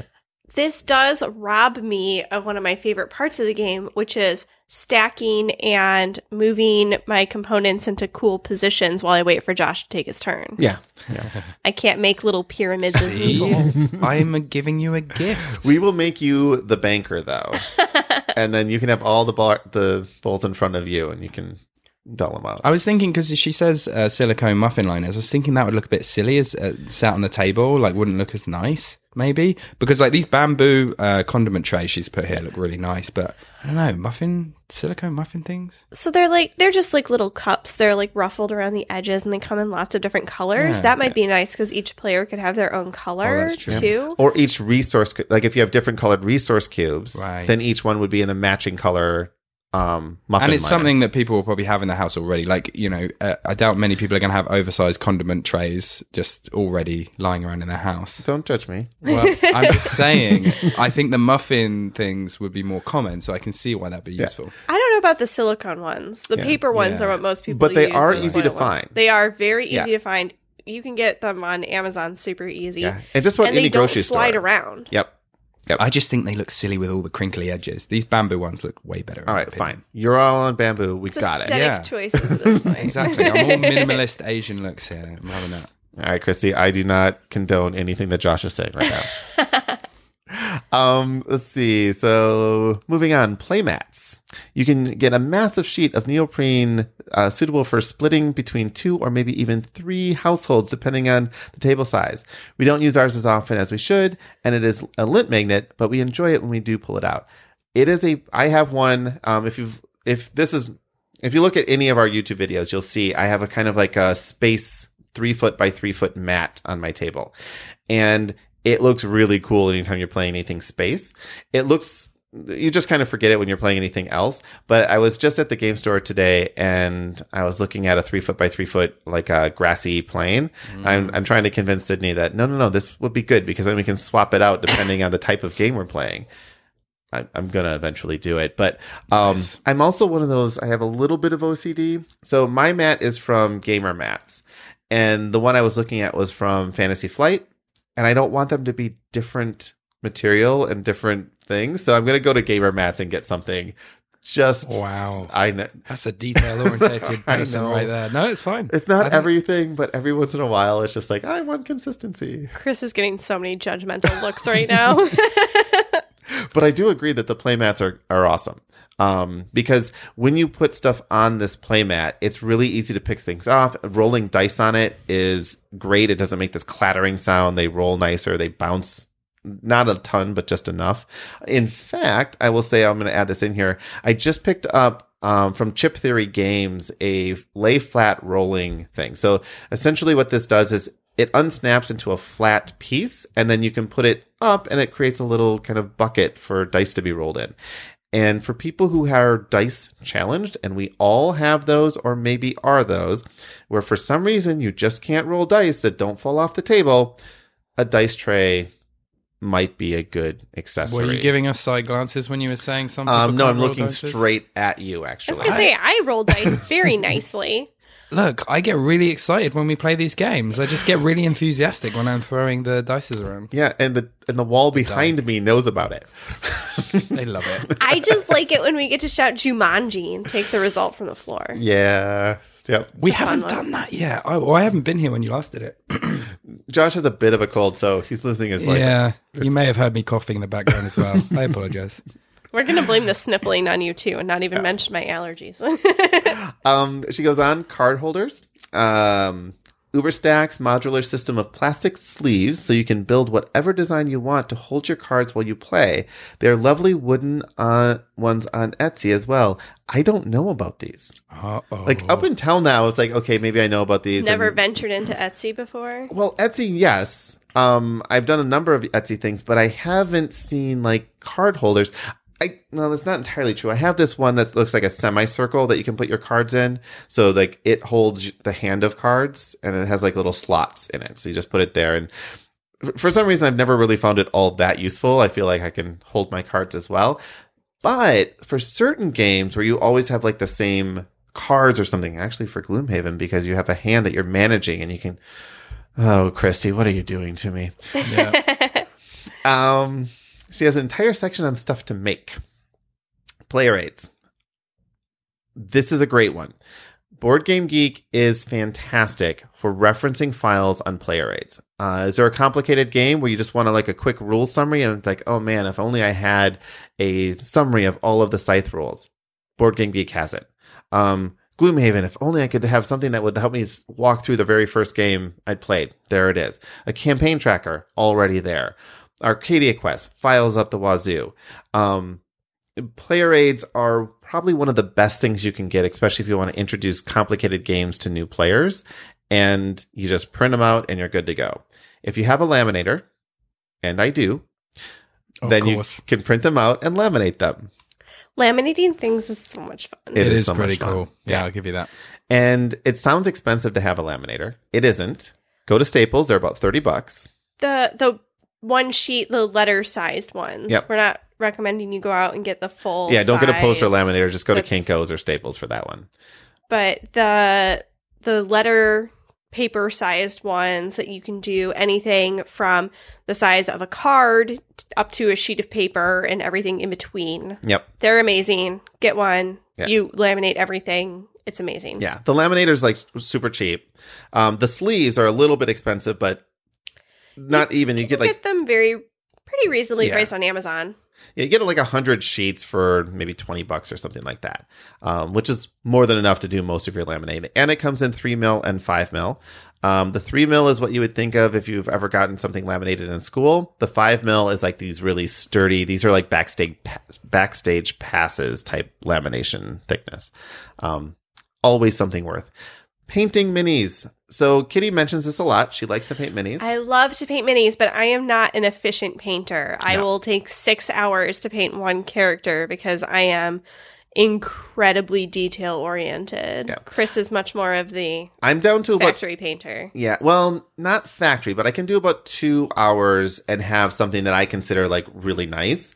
Speaker 3: this does rob me of one of my favorite parts of the game, which is stacking and moving my components into cool positions while I wait for Josh to take his turn.
Speaker 2: Yeah. yeah.
Speaker 3: I can't make little pyramids of eagles.
Speaker 1: I'm giving you a gift.
Speaker 2: We will make you the banker, though. And then you can have all the bar- the bowls in front of you, and you can dull them out.
Speaker 1: I was thinking, because she says uh, silicone muffin liners, I was thinking that would look a bit silly as uh, sat on the table, like wouldn't look as nice, maybe. Because like these bamboo uh, condiment trays she's put here look really nice, but I don't know, muffin, silicone muffin things?
Speaker 3: So they're like, they're just like little cups. They're like ruffled around the edges and they come in lots of different colors.
Speaker 1: Yeah,
Speaker 3: that might
Speaker 1: okay.
Speaker 3: be nice because each player could have their own color
Speaker 1: Oh, that's true.
Speaker 3: too.
Speaker 2: Or each resource, cu- like if you have different colored resource cubes,
Speaker 1: Right.
Speaker 2: then each one would be in the matching color um, muffin
Speaker 1: And it's
Speaker 2: liner.
Speaker 1: something that people will probably have in the house already. Like, you know, uh, I doubt many people are going to have oversized condiment trays just already lying around in their house.
Speaker 2: Don't judge me.
Speaker 1: Well, I'm just saying, I think the muffin things would be more common, so I can see why that'd be useful.
Speaker 3: I don't know about the silicone ones. The
Speaker 2: Yeah.
Speaker 3: paper ones
Speaker 1: Yeah.
Speaker 3: are what most people
Speaker 2: But they
Speaker 3: use,
Speaker 2: are
Speaker 3: or the
Speaker 2: easy to
Speaker 3: foil ones.
Speaker 2: find.
Speaker 3: They are very easy
Speaker 2: Yeah.
Speaker 3: to find. You can get them on Amazon super easy.
Speaker 2: Yeah. And just about
Speaker 3: and
Speaker 2: any
Speaker 3: they don't
Speaker 2: grocery
Speaker 3: slide
Speaker 2: store.
Speaker 3: around.
Speaker 2: Yep.
Speaker 1: I just think they look silly with all the crinkly edges. These bamboo ones look way better. in
Speaker 2: All
Speaker 1: my
Speaker 2: right,
Speaker 1: opinion.
Speaker 2: fine. You're all on bamboo. We
Speaker 3: It's
Speaker 2: got it.
Speaker 3: aesthetic
Speaker 1: Yeah.
Speaker 3: choices at this point.
Speaker 1: Exactly. I'm all minimalist Asian looks here. I'm having that.
Speaker 2: All right, Christy, I do not condone anything that Josh is saying right now. um, let's see. So moving on, playmats. You can get a massive sheet of neoprene uh, suitable for splitting between two or maybe even three households, depending on the table size. We don't use ours as often as we should, and it is a lint magnet, but we enjoy it when we do pull it out. It is a, I have one, um, if you've, if this is, if you look at any of our YouTube videos, you'll see I have a kind of like a space three foot by three foot mat on my table. And it looks really cool anytime you're playing anything space. It looks, you just kind of forget it when you're playing anything else. But I was just at the game store today and I was looking at a three foot by three foot, like a grassy plane. Mm. I'm, I'm trying to convince Sydney that no, no, no, this would be good because then we can swap it out depending on the type of game we're playing. I, I'm going to eventually do it. But um, nice. I'm also one of those, I have a little bit of O C D. So my mat is from Gamer Mats. And the one I was looking at was from Fantasy Flight. And I don't want them to be different material and different things. So I'm going to go to Gamer Mats and get something just...
Speaker 1: Wow.
Speaker 2: I know.
Speaker 1: That's a detail-oriented person right there. No, it's fine.
Speaker 2: It's not everything, but every once in a while, it's just like, I want consistency.
Speaker 3: Chris is getting so many judgmental looks right now.
Speaker 2: But I do agree that the playmats are, are awesome. Um, because when you put stuff on this playmat, it's really easy to pick things off. Rolling dice on it is great. It doesn't make this clattering sound. They roll nicer. They bounce not a ton, but just enough. In fact, I will say, I'm going to add this in here. I just picked up um, from Chip Theory Games a lay flat rolling thing. So essentially what this does is it unsnaps into a flat piece, and then you can put it up, and it creates a little kind of bucket for dice to be rolled in. And for people who are dice challenged, and we all have those or maybe are those, where for some reason you just can't roll dice that don't fall off the table, a dice tray might be a good accessory.
Speaker 1: Were you giving us side glances when you were saying something?
Speaker 2: Um, no, I'm looking dices? straight at you, actually.
Speaker 3: I was going to say, I roll dice very nicely.
Speaker 1: Look, I get really excited when we play these games. I just get really enthusiastic when I'm throwing the dices around.
Speaker 2: Yeah, and the and the wall behind me knows about it.
Speaker 1: They love it.
Speaker 3: I just like it when we get to shout Jumanji and take the result from the floor.
Speaker 2: Yeah. Yep.
Speaker 1: We haven't done that yet. I, well, I haven't been here when you last did it.
Speaker 2: Josh has a bit of a cold, so he's losing his voice.
Speaker 1: Yeah, you may have heard me coughing in the background as well. I apologize.
Speaker 3: We're going to blame the sniffling on you, too, and not even yeah. mention my allergies.
Speaker 2: um, she goes on, card holders. Um, Uberstack's modular system of plastic sleeves so you can build whatever design you want to hold your cards while you play. They're lovely wooden uh, ones on Etsy as well. I don't know about these.
Speaker 1: Uh-oh.
Speaker 2: Like, up until now, it's like, okay, maybe I know about these.
Speaker 3: Never
Speaker 2: and,
Speaker 3: ventured into Etsy before?
Speaker 2: Well, Etsy, yes. Um, I've done a number of Etsy things, but I haven't seen, like, card holders. I, no, that's not entirely true. I have this one that looks like a semicircle that you can put your cards in. So like it holds the hand of cards and it has like little slots in it. So you just put it there. And for some reason, I've never really found it all that useful. I feel like I can hold my cards as well. But for certain games where you always have like the same cards or something, actually for Gloomhaven, because you have a hand that you're managing and you can, oh, Christy, what are you doing to me?
Speaker 1: Yeah.
Speaker 2: um, She has an entire section on stuff to make. Player aids. This is a great one. Board Game Geek is fantastic for referencing files on player aids. Uh, is there a complicated game where you just want to like a quick rule summary and it's like, oh man, if only I had a summary of all of the Scythe rules. Board Game Geek has it. Um, Gloomhaven, if only I could have something that would help me walk through the very first game I'd played. There it is. A campaign tracker, already there. Arcadia Quest, files up the wazoo. Um, player aids are probably one of the best things you can get, especially if you want to introduce complicated games to new players. And you just print them out and you're good to go. If you have a laminator, and I do,
Speaker 1: Of
Speaker 2: then
Speaker 1: course.
Speaker 2: you can print them out and laminate them.
Speaker 3: Laminating things is so much fun.
Speaker 2: It
Speaker 1: It
Speaker 2: is
Speaker 1: is
Speaker 2: so
Speaker 1: pretty
Speaker 2: much fun.
Speaker 1: cool. Yeah,
Speaker 2: Yeah.
Speaker 1: I'll give you that.
Speaker 2: And it sounds expensive to have a laminator. It isn't. Go to Staples. They're about thirty bucks.
Speaker 3: The the one sheet, the letter sized ones.
Speaker 2: Yep.
Speaker 3: We're not recommending you go out and get the full.
Speaker 2: Yeah, don't get a poster
Speaker 3: size.
Speaker 2: laminator. Just go to
Speaker 3: That's-
Speaker 2: Kinko's or Staples for that one.
Speaker 3: But the the letter paper sized ones that you can do anything from the size of a card up to a sheet of paper and everything in between.
Speaker 2: Yep.
Speaker 3: They're amazing. Get one.
Speaker 2: Yeah.
Speaker 3: You laminate everything. It's amazing.
Speaker 2: Yeah. The laminator's like super cheap. Um, the sleeves are a little bit expensive, but not even. You
Speaker 3: You
Speaker 2: get
Speaker 3: can
Speaker 2: like
Speaker 3: get them very pretty reasonably
Speaker 2: Yeah.
Speaker 3: priced on Amazon.
Speaker 2: Yeah, you get like a hundred sheets for maybe twenty bucks or something like that, um, which is more than enough to do most of your laminating. And it comes in three mil and five mil. Um, the three mil is what you would think of if you've ever gotten something laminated in school. The five mil is like these really sturdy. These are like backstage backstage passes type lamination thickness. Um, always something worth. Painting minis. So Kitty mentions this a lot. She likes to paint minis.
Speaker 3: I love to paint minis, but I am not an efficient painter. I
Speaker 2: No.
Speaker 3: will take six hours to paint one character because I am incredibly detail oriented.
Speaker 2: Yeah.
Speaker 3: Chris is much more of the
Speaker 2: I'm down to about
Speaker 3: factory painter.
Speaker 2: Yeah, well, not factory, but I can do about two hours and have something that I consider like really nice.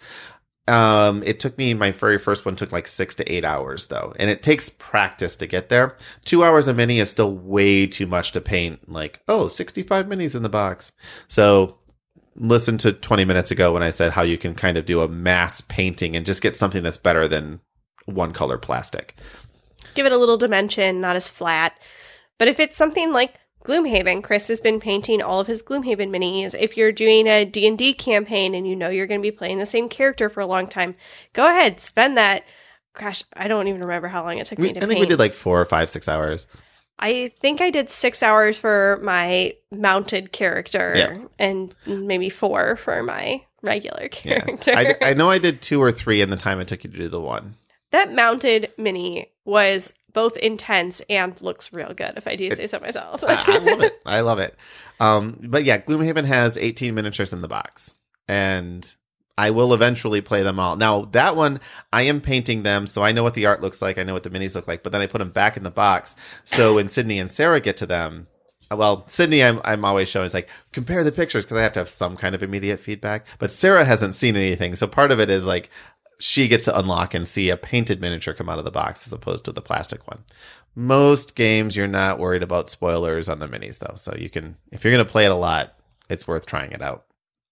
Speaker 2: Um, it took me, my very first one took like six to eight hours though. And it takes practice to get there. Two hours a mini is still way too much to paint like, oh, sixty-five minis in the box. So listen to twenty minutes ago when I said how you can kind of do a mass painting and just get something that's better than one color plastic.
Speaker 3: Give it a little dimension, not as flat. But if it's something like Gloomhaven, Chris has been painting all of his Gloomhaven minis. If you're doing a D and D campaign and you know you're going to be playing the same character for a long time, go ahead, spend that. Gosh, I don't even remember how long it took
Speaker 2: We,
Speaker 3: me
Speaker 2: I
Speaker 3: to
Speaker 2: think
Speaker 3: paint.
Speaker 2: we did like four or five, six hours.
Speaker 3: I think I did six hours for my mounted character
Speaker 2: Yeah.
Speaker 3: and maybe four for my regular
Speaker 2: Yeah.
Speaker 3: character.
Speaker 2: I, I know I did two or three in the time it took you to do the one.
Speaker 3: That mounted mini was both intense and looks real good, if I do say so myself.
Speaker 2: I, I love it. I love it. Um, but yeah, Gloomhaven has eighteen miniatures in the box, and I will eventually play them all. Now that one, I am painting them, so I know what the art looks like. I know what the minis look like, but then I put them back in the box. So when Sydney and Sarah get to them, well, Sydney, I'm I'm always showing is like compare the pictures because I have to have some kind of immediate feedback. But Sarah hasn't seen anything, so part of it is like she gets to unlock and see a painted miniature come out of the box as opposed to the plastic one. Most games, you're not worried about spoilers on the minis, though. So you can, if you're going to play it a lot, it's worth trying it out.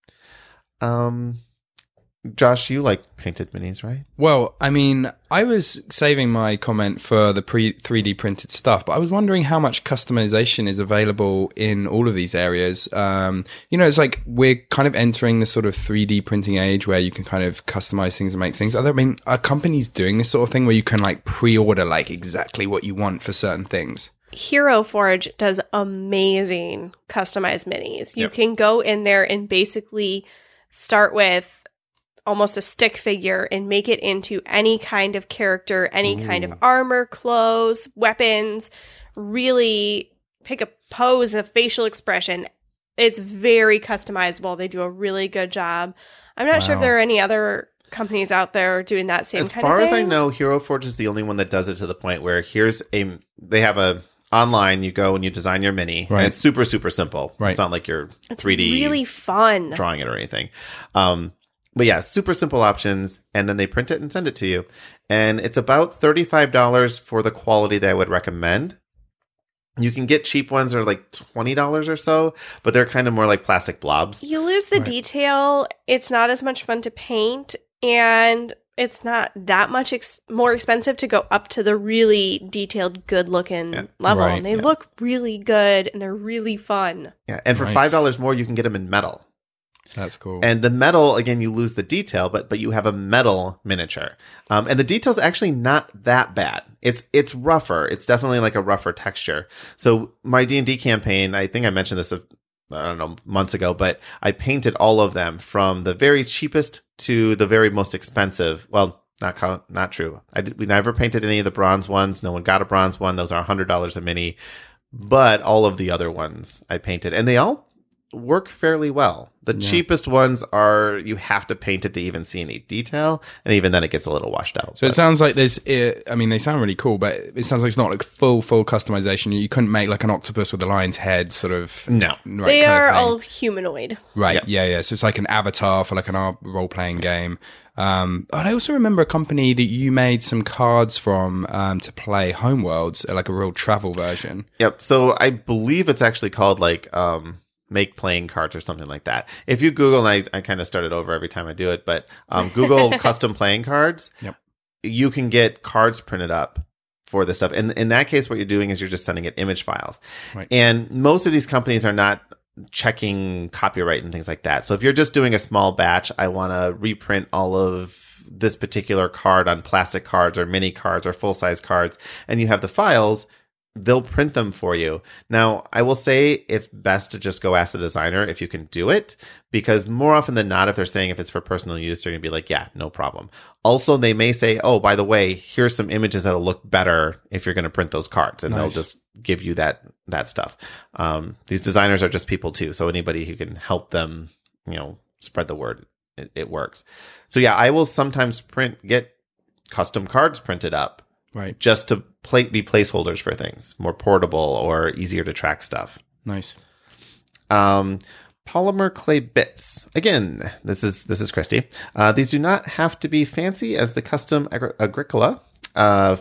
Speaker 2: Um, Josh, you like painted minis, right?
Speaker 1: Well, I mean, I was saving my comment for the pre three D printed stuff, but I was wondering how much customization is available in all of these areas. Um, you know, it's like we're kind of entering the sort of three D printing age where you can kind of customize things and make things. Are there, I mean, are companies doing this sort of thing where you can like pre-order like exactly what you want for certain things?
Speaker 3: Hero Forge does amazing customized minis. You
Speaker 2: Yep.
Speaker 3: can go in there and basically start with almost a stick figure and make it into any kind of character, any kind of armor, clothes, weapons, really pick a pose, a facial expression. It's very customizable. They do a really good job. I'm not sure if
Speaker 1: Wow.
Speaker 3: there are any other companies out there doing that same
Speaker 2: As
Speaker 3: kind
Speaker 2: far
Speaker 3: of
Speaker 2: as I
Speaker 3: thing.
Speaker 2: know, Hero Forge is the only one that does it to the point where here's a, they have a, online, you go and you design your mini.
Speaker 1: Right.
Speaker 2: And it's super, super simple.
Speaker 1: Right.
Speaker 2: It's not like you're
Speaker 3: It's
Speaker 2: three D
Speaker 3: really fun.
Speaker 2: drawing it or anything. Um, but yeah, super simple options. And then they print it and send it to you. And it's about thirty-five dollars for the quality that I would recommend. You can get cheap ones that are like twenty dollars or so, but they're kind of more like plastic blobs.
Speaker 3: You lose the
Speaker 1: Right.
Speaker 3: detail. It's not as much fun to paint, and it's not that much ex- more expensive to go up to the really detailed, good-looking
Speaker 2: Yeah.
Speaker 3: level.
Speaker 1: Right.
Speaker 3: And they
Speaker 2: Yeah.
Speaker 3: look really good, and they're really fun.
Speaker 2: Yeah, and for
Speaker 1: Nice.
Speaker 2: five dollars more, you can get them in metal.
Speaker 1: That's cool.
Speaker 2: And the metal, again, you lose the detail, but but you have a metal miniature. Um, and the detail's actually not that bad. It's it's rougher. It's definitely like a rougher texture. So my D and D campaign, I think I mentioned this, a, I don't know, months ago, but I painted all of them from the very cheapest to the very most expensive. Well, not count, not true. I did, we never painted any of the bronze ones. No one got a bronze one. Those are one hundred dollars a mini. But all of the other ones I painted, and they all work fairly well. The
Speaker 1: Yeah.
Speaker 2: cheapest ones are you have to paint it to even see any detail, and even then it gets a little washed out.
Speaker 1: So it
Speaker 2: But-
Speaker 1: sounds like there's, uh, I mean, they sound really cool, but it sounds like it's not like full, full customization. You couldn't make like an octopus with a lion's head sort of.
Speaker 2: No.
Speaker 1: right
Speaker 3: They
Speaker 1: kind of
Speaker 3: are
Speaker 1: thing.
Speaker 3: all humanoid.
Speaker 1: Right.
Speaker 2: Yeah.
Speaker 1: Yeah. yeah. So it's like an avatar for like an role playing game. Um, and I also remember a company that you made some cards from um, to play Homeworlds, like a real travel version.
Speaker 2: Yep. So I believe it's actually called like um make playing cards or something like that. If you Google, and I, I kind of start it over every time I do it, but um, Google custom playing cards,
Speaker 1: Yep.
Speaker 2: you can get cards printed up for this stuff. And in that case, what you're doing is you're just sending it image files.
Speaker 1: Right.
Speaker 2: And most of these companies are not checking copyright and things like that. So if you're just doing a small batch, I want to reprint all of this particular card on plastic cards or mini cards or full size cards, and you have the files, they'll print them for you. Now, I will say it's best to just go ask the designer if you can do it, because more often than not, if they're saying if it's for personal use, they're going to be like, yeah, no problem. Also, they may say, oh, by the way, here's some images that'll look better if you're going to print those cards, and they'll
Speaker 1: Nice.
Speaker 2: just give you that that stuff. Um, these designers are just people too, so anybody who can help them, you know, spread the word, it, it works. So yeah, I will sometimes print, get custom cards printed up
Speaker 1: Right.
Speaker 2: just to play, be placeholders for things, more portable or easier to track stuff.
Speaker 1: Nice.
Speaker 2: Um, polymer clay bits. Again, this is this is Christy. Uh, these do not have to be fancy as the custom agri- agricola uh,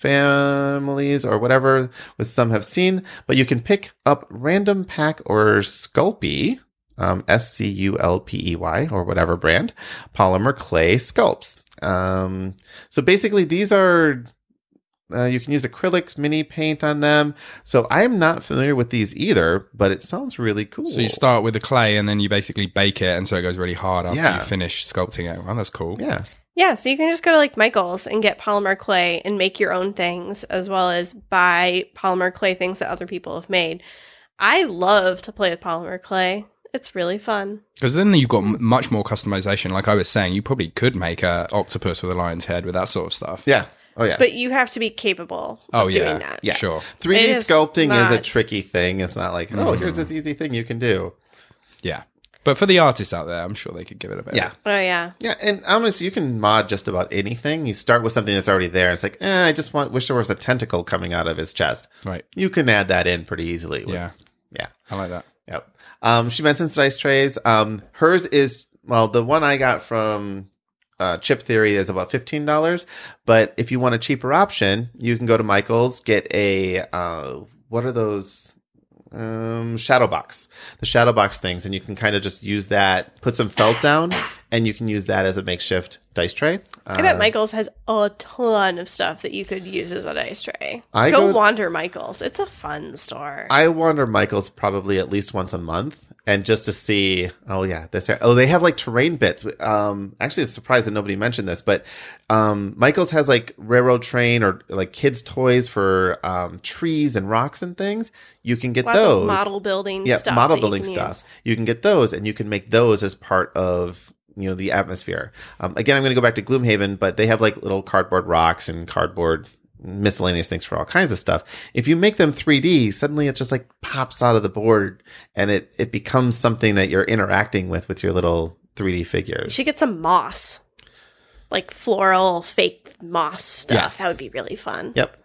Speaker 2: families or whatever, with some have seen, but you can pick up random pack or Sculpey, um, S C U L P E Y or whatever brand, polymer clay sculpts. Um, so basically, these are. Uh, you can use acrylics, mini paint on them. So I'm not familiar with these either, but it sounds really cool.
Speaker 1: So you start with the clay and then you basically bake it, and so it goes really hard after
Speaker 2: Yeah.
Speaker 1: you finish sculpting it. Well, that's cool.
Speaker 2: Yeah.
Speaker 3: Yeah, so you can just go to like Michael's and get polymer clay and make your own things, as well as buy polymer clay things that other people have made. I love to play with polymer clay. It's really fun.
Speaker 1: Because then you've got m- much more customization. Like I was saying, you probably could make a octopus with a lion's head with that sort of stuff.
Speaker 2: Yeah. Oh, yeah.
Speaker 3: But you have to be capable
Speaker 1: Oh,
Speaker 3: of
Speaker 1: yeah.
Speaker 3: doing that.
Speaker 2: Yeah.
Speaker 1: Sure.
Speaker 2: three D
Speaker 3: It is
Speaker 2: sculpting is a
Speaker 3: not-
Speaker 2: tricky thing. It's not like, oh, here's this easy thing you can do.
Speaker 1: Yeah. But for the artists out there, I'm sure they could give it a bit.
Speaker 2: Yeah.
Speaker 3: Oh, yeah.
Speaker 2: Yeah. And honestly, you can mod just about anything. You start with something that's already there. It's like, eh, I just want, wish there was a tentacle coming out of his chest.
Speaker 1: Right.
Speaker 2: You can add that in pretty easily. With,
Speaker 1: Yeah.
Speaker 2: Yeah.
Speaker 1: I like that.
Speaker 2: Yep. Um, she mentions dice trays. Um, hers is, well, the one I got from uh, Chip Theory is about fifteen dollars. But if you want a cheaper option, you can go to Michael's, get a, uh, what are those? Um, shadow box, the shadow box things. And you can kind of just use that, put some felt down, and you can use that as a makeshift dice tray. Uh,
Speaker 3: I bet Michael's has a ton of stuff that you could use as a dice tray.
Speaker 2: I
Speaker 3: go,
Speaker 2: go-
Speaker 3: wander Michael's. It's a fun store.
Speaker 2: I wander Michael's probably at least once a month, and just to see, oh yeah, this. Oh, they have like terrain bits. Um, actually, it's surprised that nobody mentioned this, but um, Michael's has like railroad train or like kids' toys for um, trees and rocks and things. You can get
Speaker 3: Lots
Speaker 2: those
Speaker 3: of model building
Speaker 2: yeah,
Speaker 3: stuff.
Speaker 2: model
Speaker 3: that you
Speaker 2: building
Speaker 3: can
Speaker 2: stuff.
Speaker 3: use.
Speaker 2: You can get those, and you can make those as part of you know the atmosphere. Um, again, I'm going to go back to Gloomhaven, but they have like little cardboard rocks and cardboard miscellaneous things for all kinds of stuff. If you make them three D, suddenly it just like pops out of the board, and it it becomes something that you're interacting with with your little three D
Speaker 3: You
Speaker 2: figures.
Speaker 3: should get some moss, like floral fake moss stuff.
Speaker 2: Yes.
Speaker 3: That would be really fun.
Speaker 2: Yep.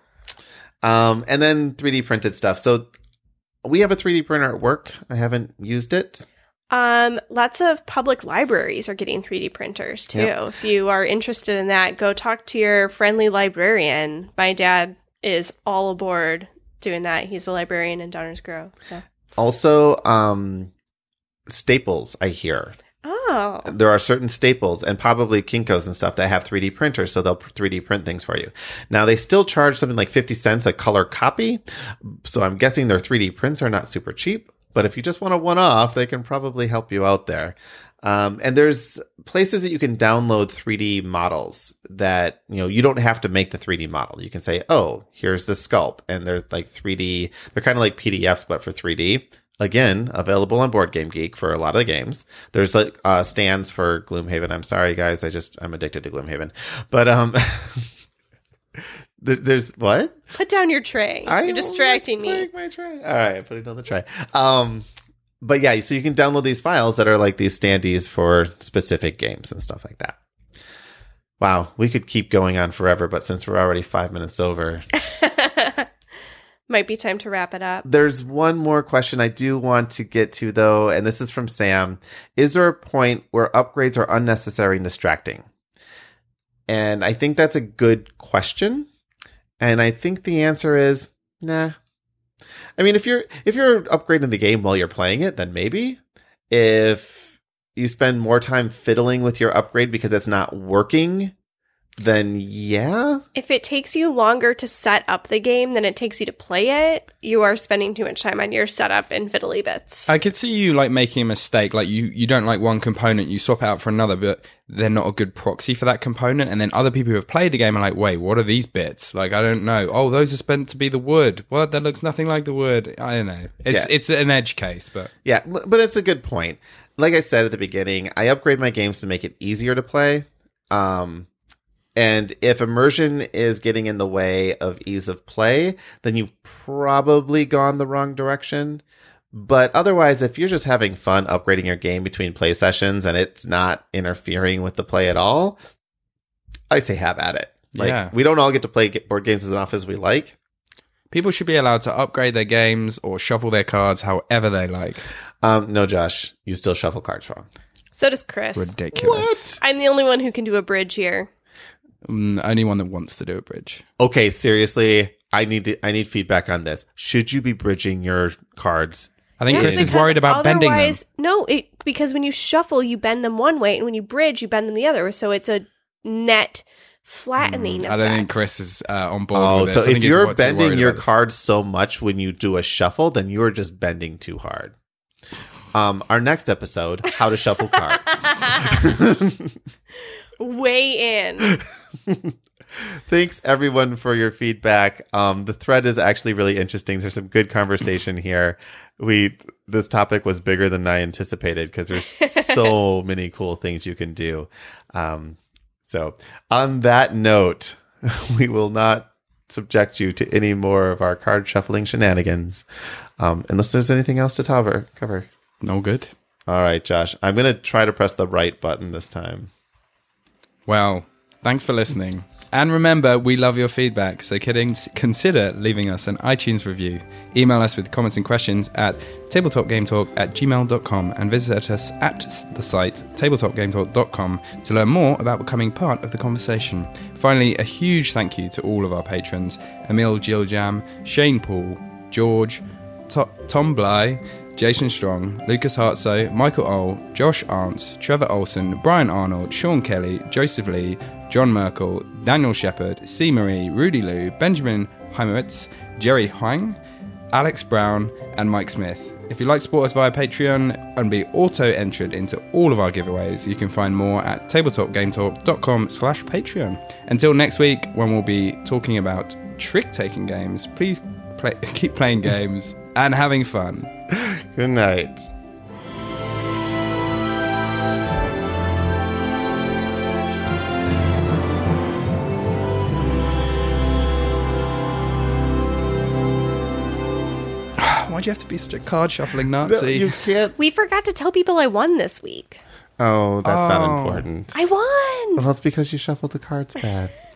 Speaker 2: Um, and then three D printed stuff. So we have a three D printer at work. I haven't used it.
Speaker 3: Um, lots of public libraries are getting three D printers too.
Speaker 2: Yep.
Speaker 3: If you are interested in that, go talk to your friendly librarian. My dad is all aboard doing that. He's a librarian in Downers Grove. So
Speaker 2: Also, um, staples, I hear.
Speaker 3: oh,
Speaker 2: There are certain staples and probably Kinko's and stuff that have three D printers, so they'll three D print things for you. Now, they still charge something like fifty cents a color copy, so I'm guessing their three D prints are not super cheap. But if you just want a one-off, they can probably help you out there. Um, and there's places that you can download three D models that, you know, you don't have to make the three D model. You can say, oh, here's the sculpt. And they're like three D, they're kind of like P D Fs, but for three D. Again, available on Board Game Geek for a lot of the games. There's like uh, stands for Gloomhaven. I'm sorry, guys. I just, I'm addicted to Gloomhaven. But um, there, there's what?
Speaker 3: put down your tray.
Speaker 2: I
Speaker 3: You're distracting
Speaker 2: will
Speaker 3: me.
Speaker 2: take my tray. All right, put it on the tray. Um, but yeah, so you can download these files that are like these standees for specific games and stuff like that. Wow, we could keep going on forever, but since we're already five minutes over,
Speaker 3: Might be time to wrap it up.
Speaker 2: there's one more question I do want to get to, though, and this is from Sam. Is there a point where upgrades are unnecessary and distracting? And I think that's a good question. And I think the answer is nah. I mean, if you're if you're upgrading the game while you're playing it, then maybe. If you spend more time fiddling with your upgrade because it's not working, then yeah.
Speaker 3: If it takes you longer to set up the game than it takes you to play it, you are spending too much time on your setup and fiddly bits.
Speaker 1: I could see you like making a mistake, like you, you don't like one component, you swap it out for another, but they're not a good proxy for that component. And then other people who have played the game are like, wait, what are these bits? Like, I don't know. Oh, those are meant to be the wood. What? That looks nothing like the wood. I don't know. It's
Speaker 2: Yeah.
Speaker 1: it's an edge case, but
Speaker 2: Yeah, m- but it's a good point. Like I said at the beginning, I upgrade my games to make it easier to play. Um, and if immersion is getting in the way of ease of play, then you've probably gone the wrong direction. But otherwise, if you're just having fun upgrading your game between play sessions and it's not interfering with the play at all, I say have at it. Like,
Speaker 1: Yeah.
Speaker 2: we don't all get to play ga- board games as often as we like.
Speaker 1: people should be allowed to upgrade their games or shuffle their cards however they like.
Speaker 2: Um, no, Josh, you still shuffle cards wrong.
Speaker 3: So does Chris.
Speaker 1: Ridiculous.
Speaker 3: I'm the only one who can do a bridge here.
Speaker 1: Mm, only one that wants to do a bridge.
Speaker 2: Okay, seriously, I need to, I need feedback on this. Should you be bridging your cards?
Speaker 1: I think
Speaker 3: Yeah,
Speaker 1: Chris is
Speaker 3: because
Speaker 1: worried about bending them.
Speaker 3: otherwise- No, it, because when you shuffle, you bend them one way, and when you bridge, you bend them the other. So it's a net flattening
Speaker 1: Mm, I don't think
Speaker 3: effect.
Speaker 1: Chris is uh, on board
Speaker 2: Oh,
Speaker 1: with this.
Speaker 2: so
Speaker 1: I think
Speaker 2: if
Speaker 1: he's
Speaker 2: you're
Speaker 1: what- too
Speaker 2: bending
Speaker 1: worried
Speaker 2: your
Speaker 1: about this.
Speaker 2: cards so much when you do a shuffle, then you're just bending too hard. Um, our next episode, how to shuffle cards.
Speaker 3: Way in.
Speaker 2: Thanks everyone for your feedback. Um, the thread is actually really interesting. There's some good conversation here. We this topic was bigger than I anticipated because there's so many cool things you can do. Um, so on that note, we will not subject you to any more of our card shuffling shenanigans, um, unless there's anything else to cover. Cover.
Speaker 1: No good.
Speaker 2: All right, Josh. I'm gonna try to press the right button this time.
Speaker 1: Well, thanks for listening. And remember, we love your feedback, so kidding, consider leaving us an iTunes review. Email us with comments and questions at tabletopgametalk at gmail dot com and visit us at the site tabletopgametalk dot com to learn more about becoming part of the conversation. Finally, a huge thank you to all of our patrons: Emil Giljam, Shane Paul, George, To- Tom Bly, Jason Strong, Lucas Hartso, Michael Oll, Josh Arndt, Trevor Olson, Brian Arnold, Sean Kelly, Joseph Lee, John Merkel, Daniel Shepard, C. Marie, Rudy Liu, Benjamin Heimowitz, Jerry Huang, Alex Brown, and Mike Smith. If you'd like to support us via Patreon and be auto-entered into all of our giveaways, you can find more at tabletopgametalk dot com slash Patreon. Until next week, when we'll be talking about trick-taking games, please play, keep playing games and having fun.
Speaker 2: Good night.
Speaker 1: Why'd you have to be such a card shuffling Nazi?
Speaker 2: No, you can't.
Speaker 3: We forgot to tell people I won this week.
Speaker 2: Oh, that's not
Speaker 1: Oh.
Speaker 2: important.
Speaker 3: I won!
Speaker 2: Well, it's because you shuffled the cards bad.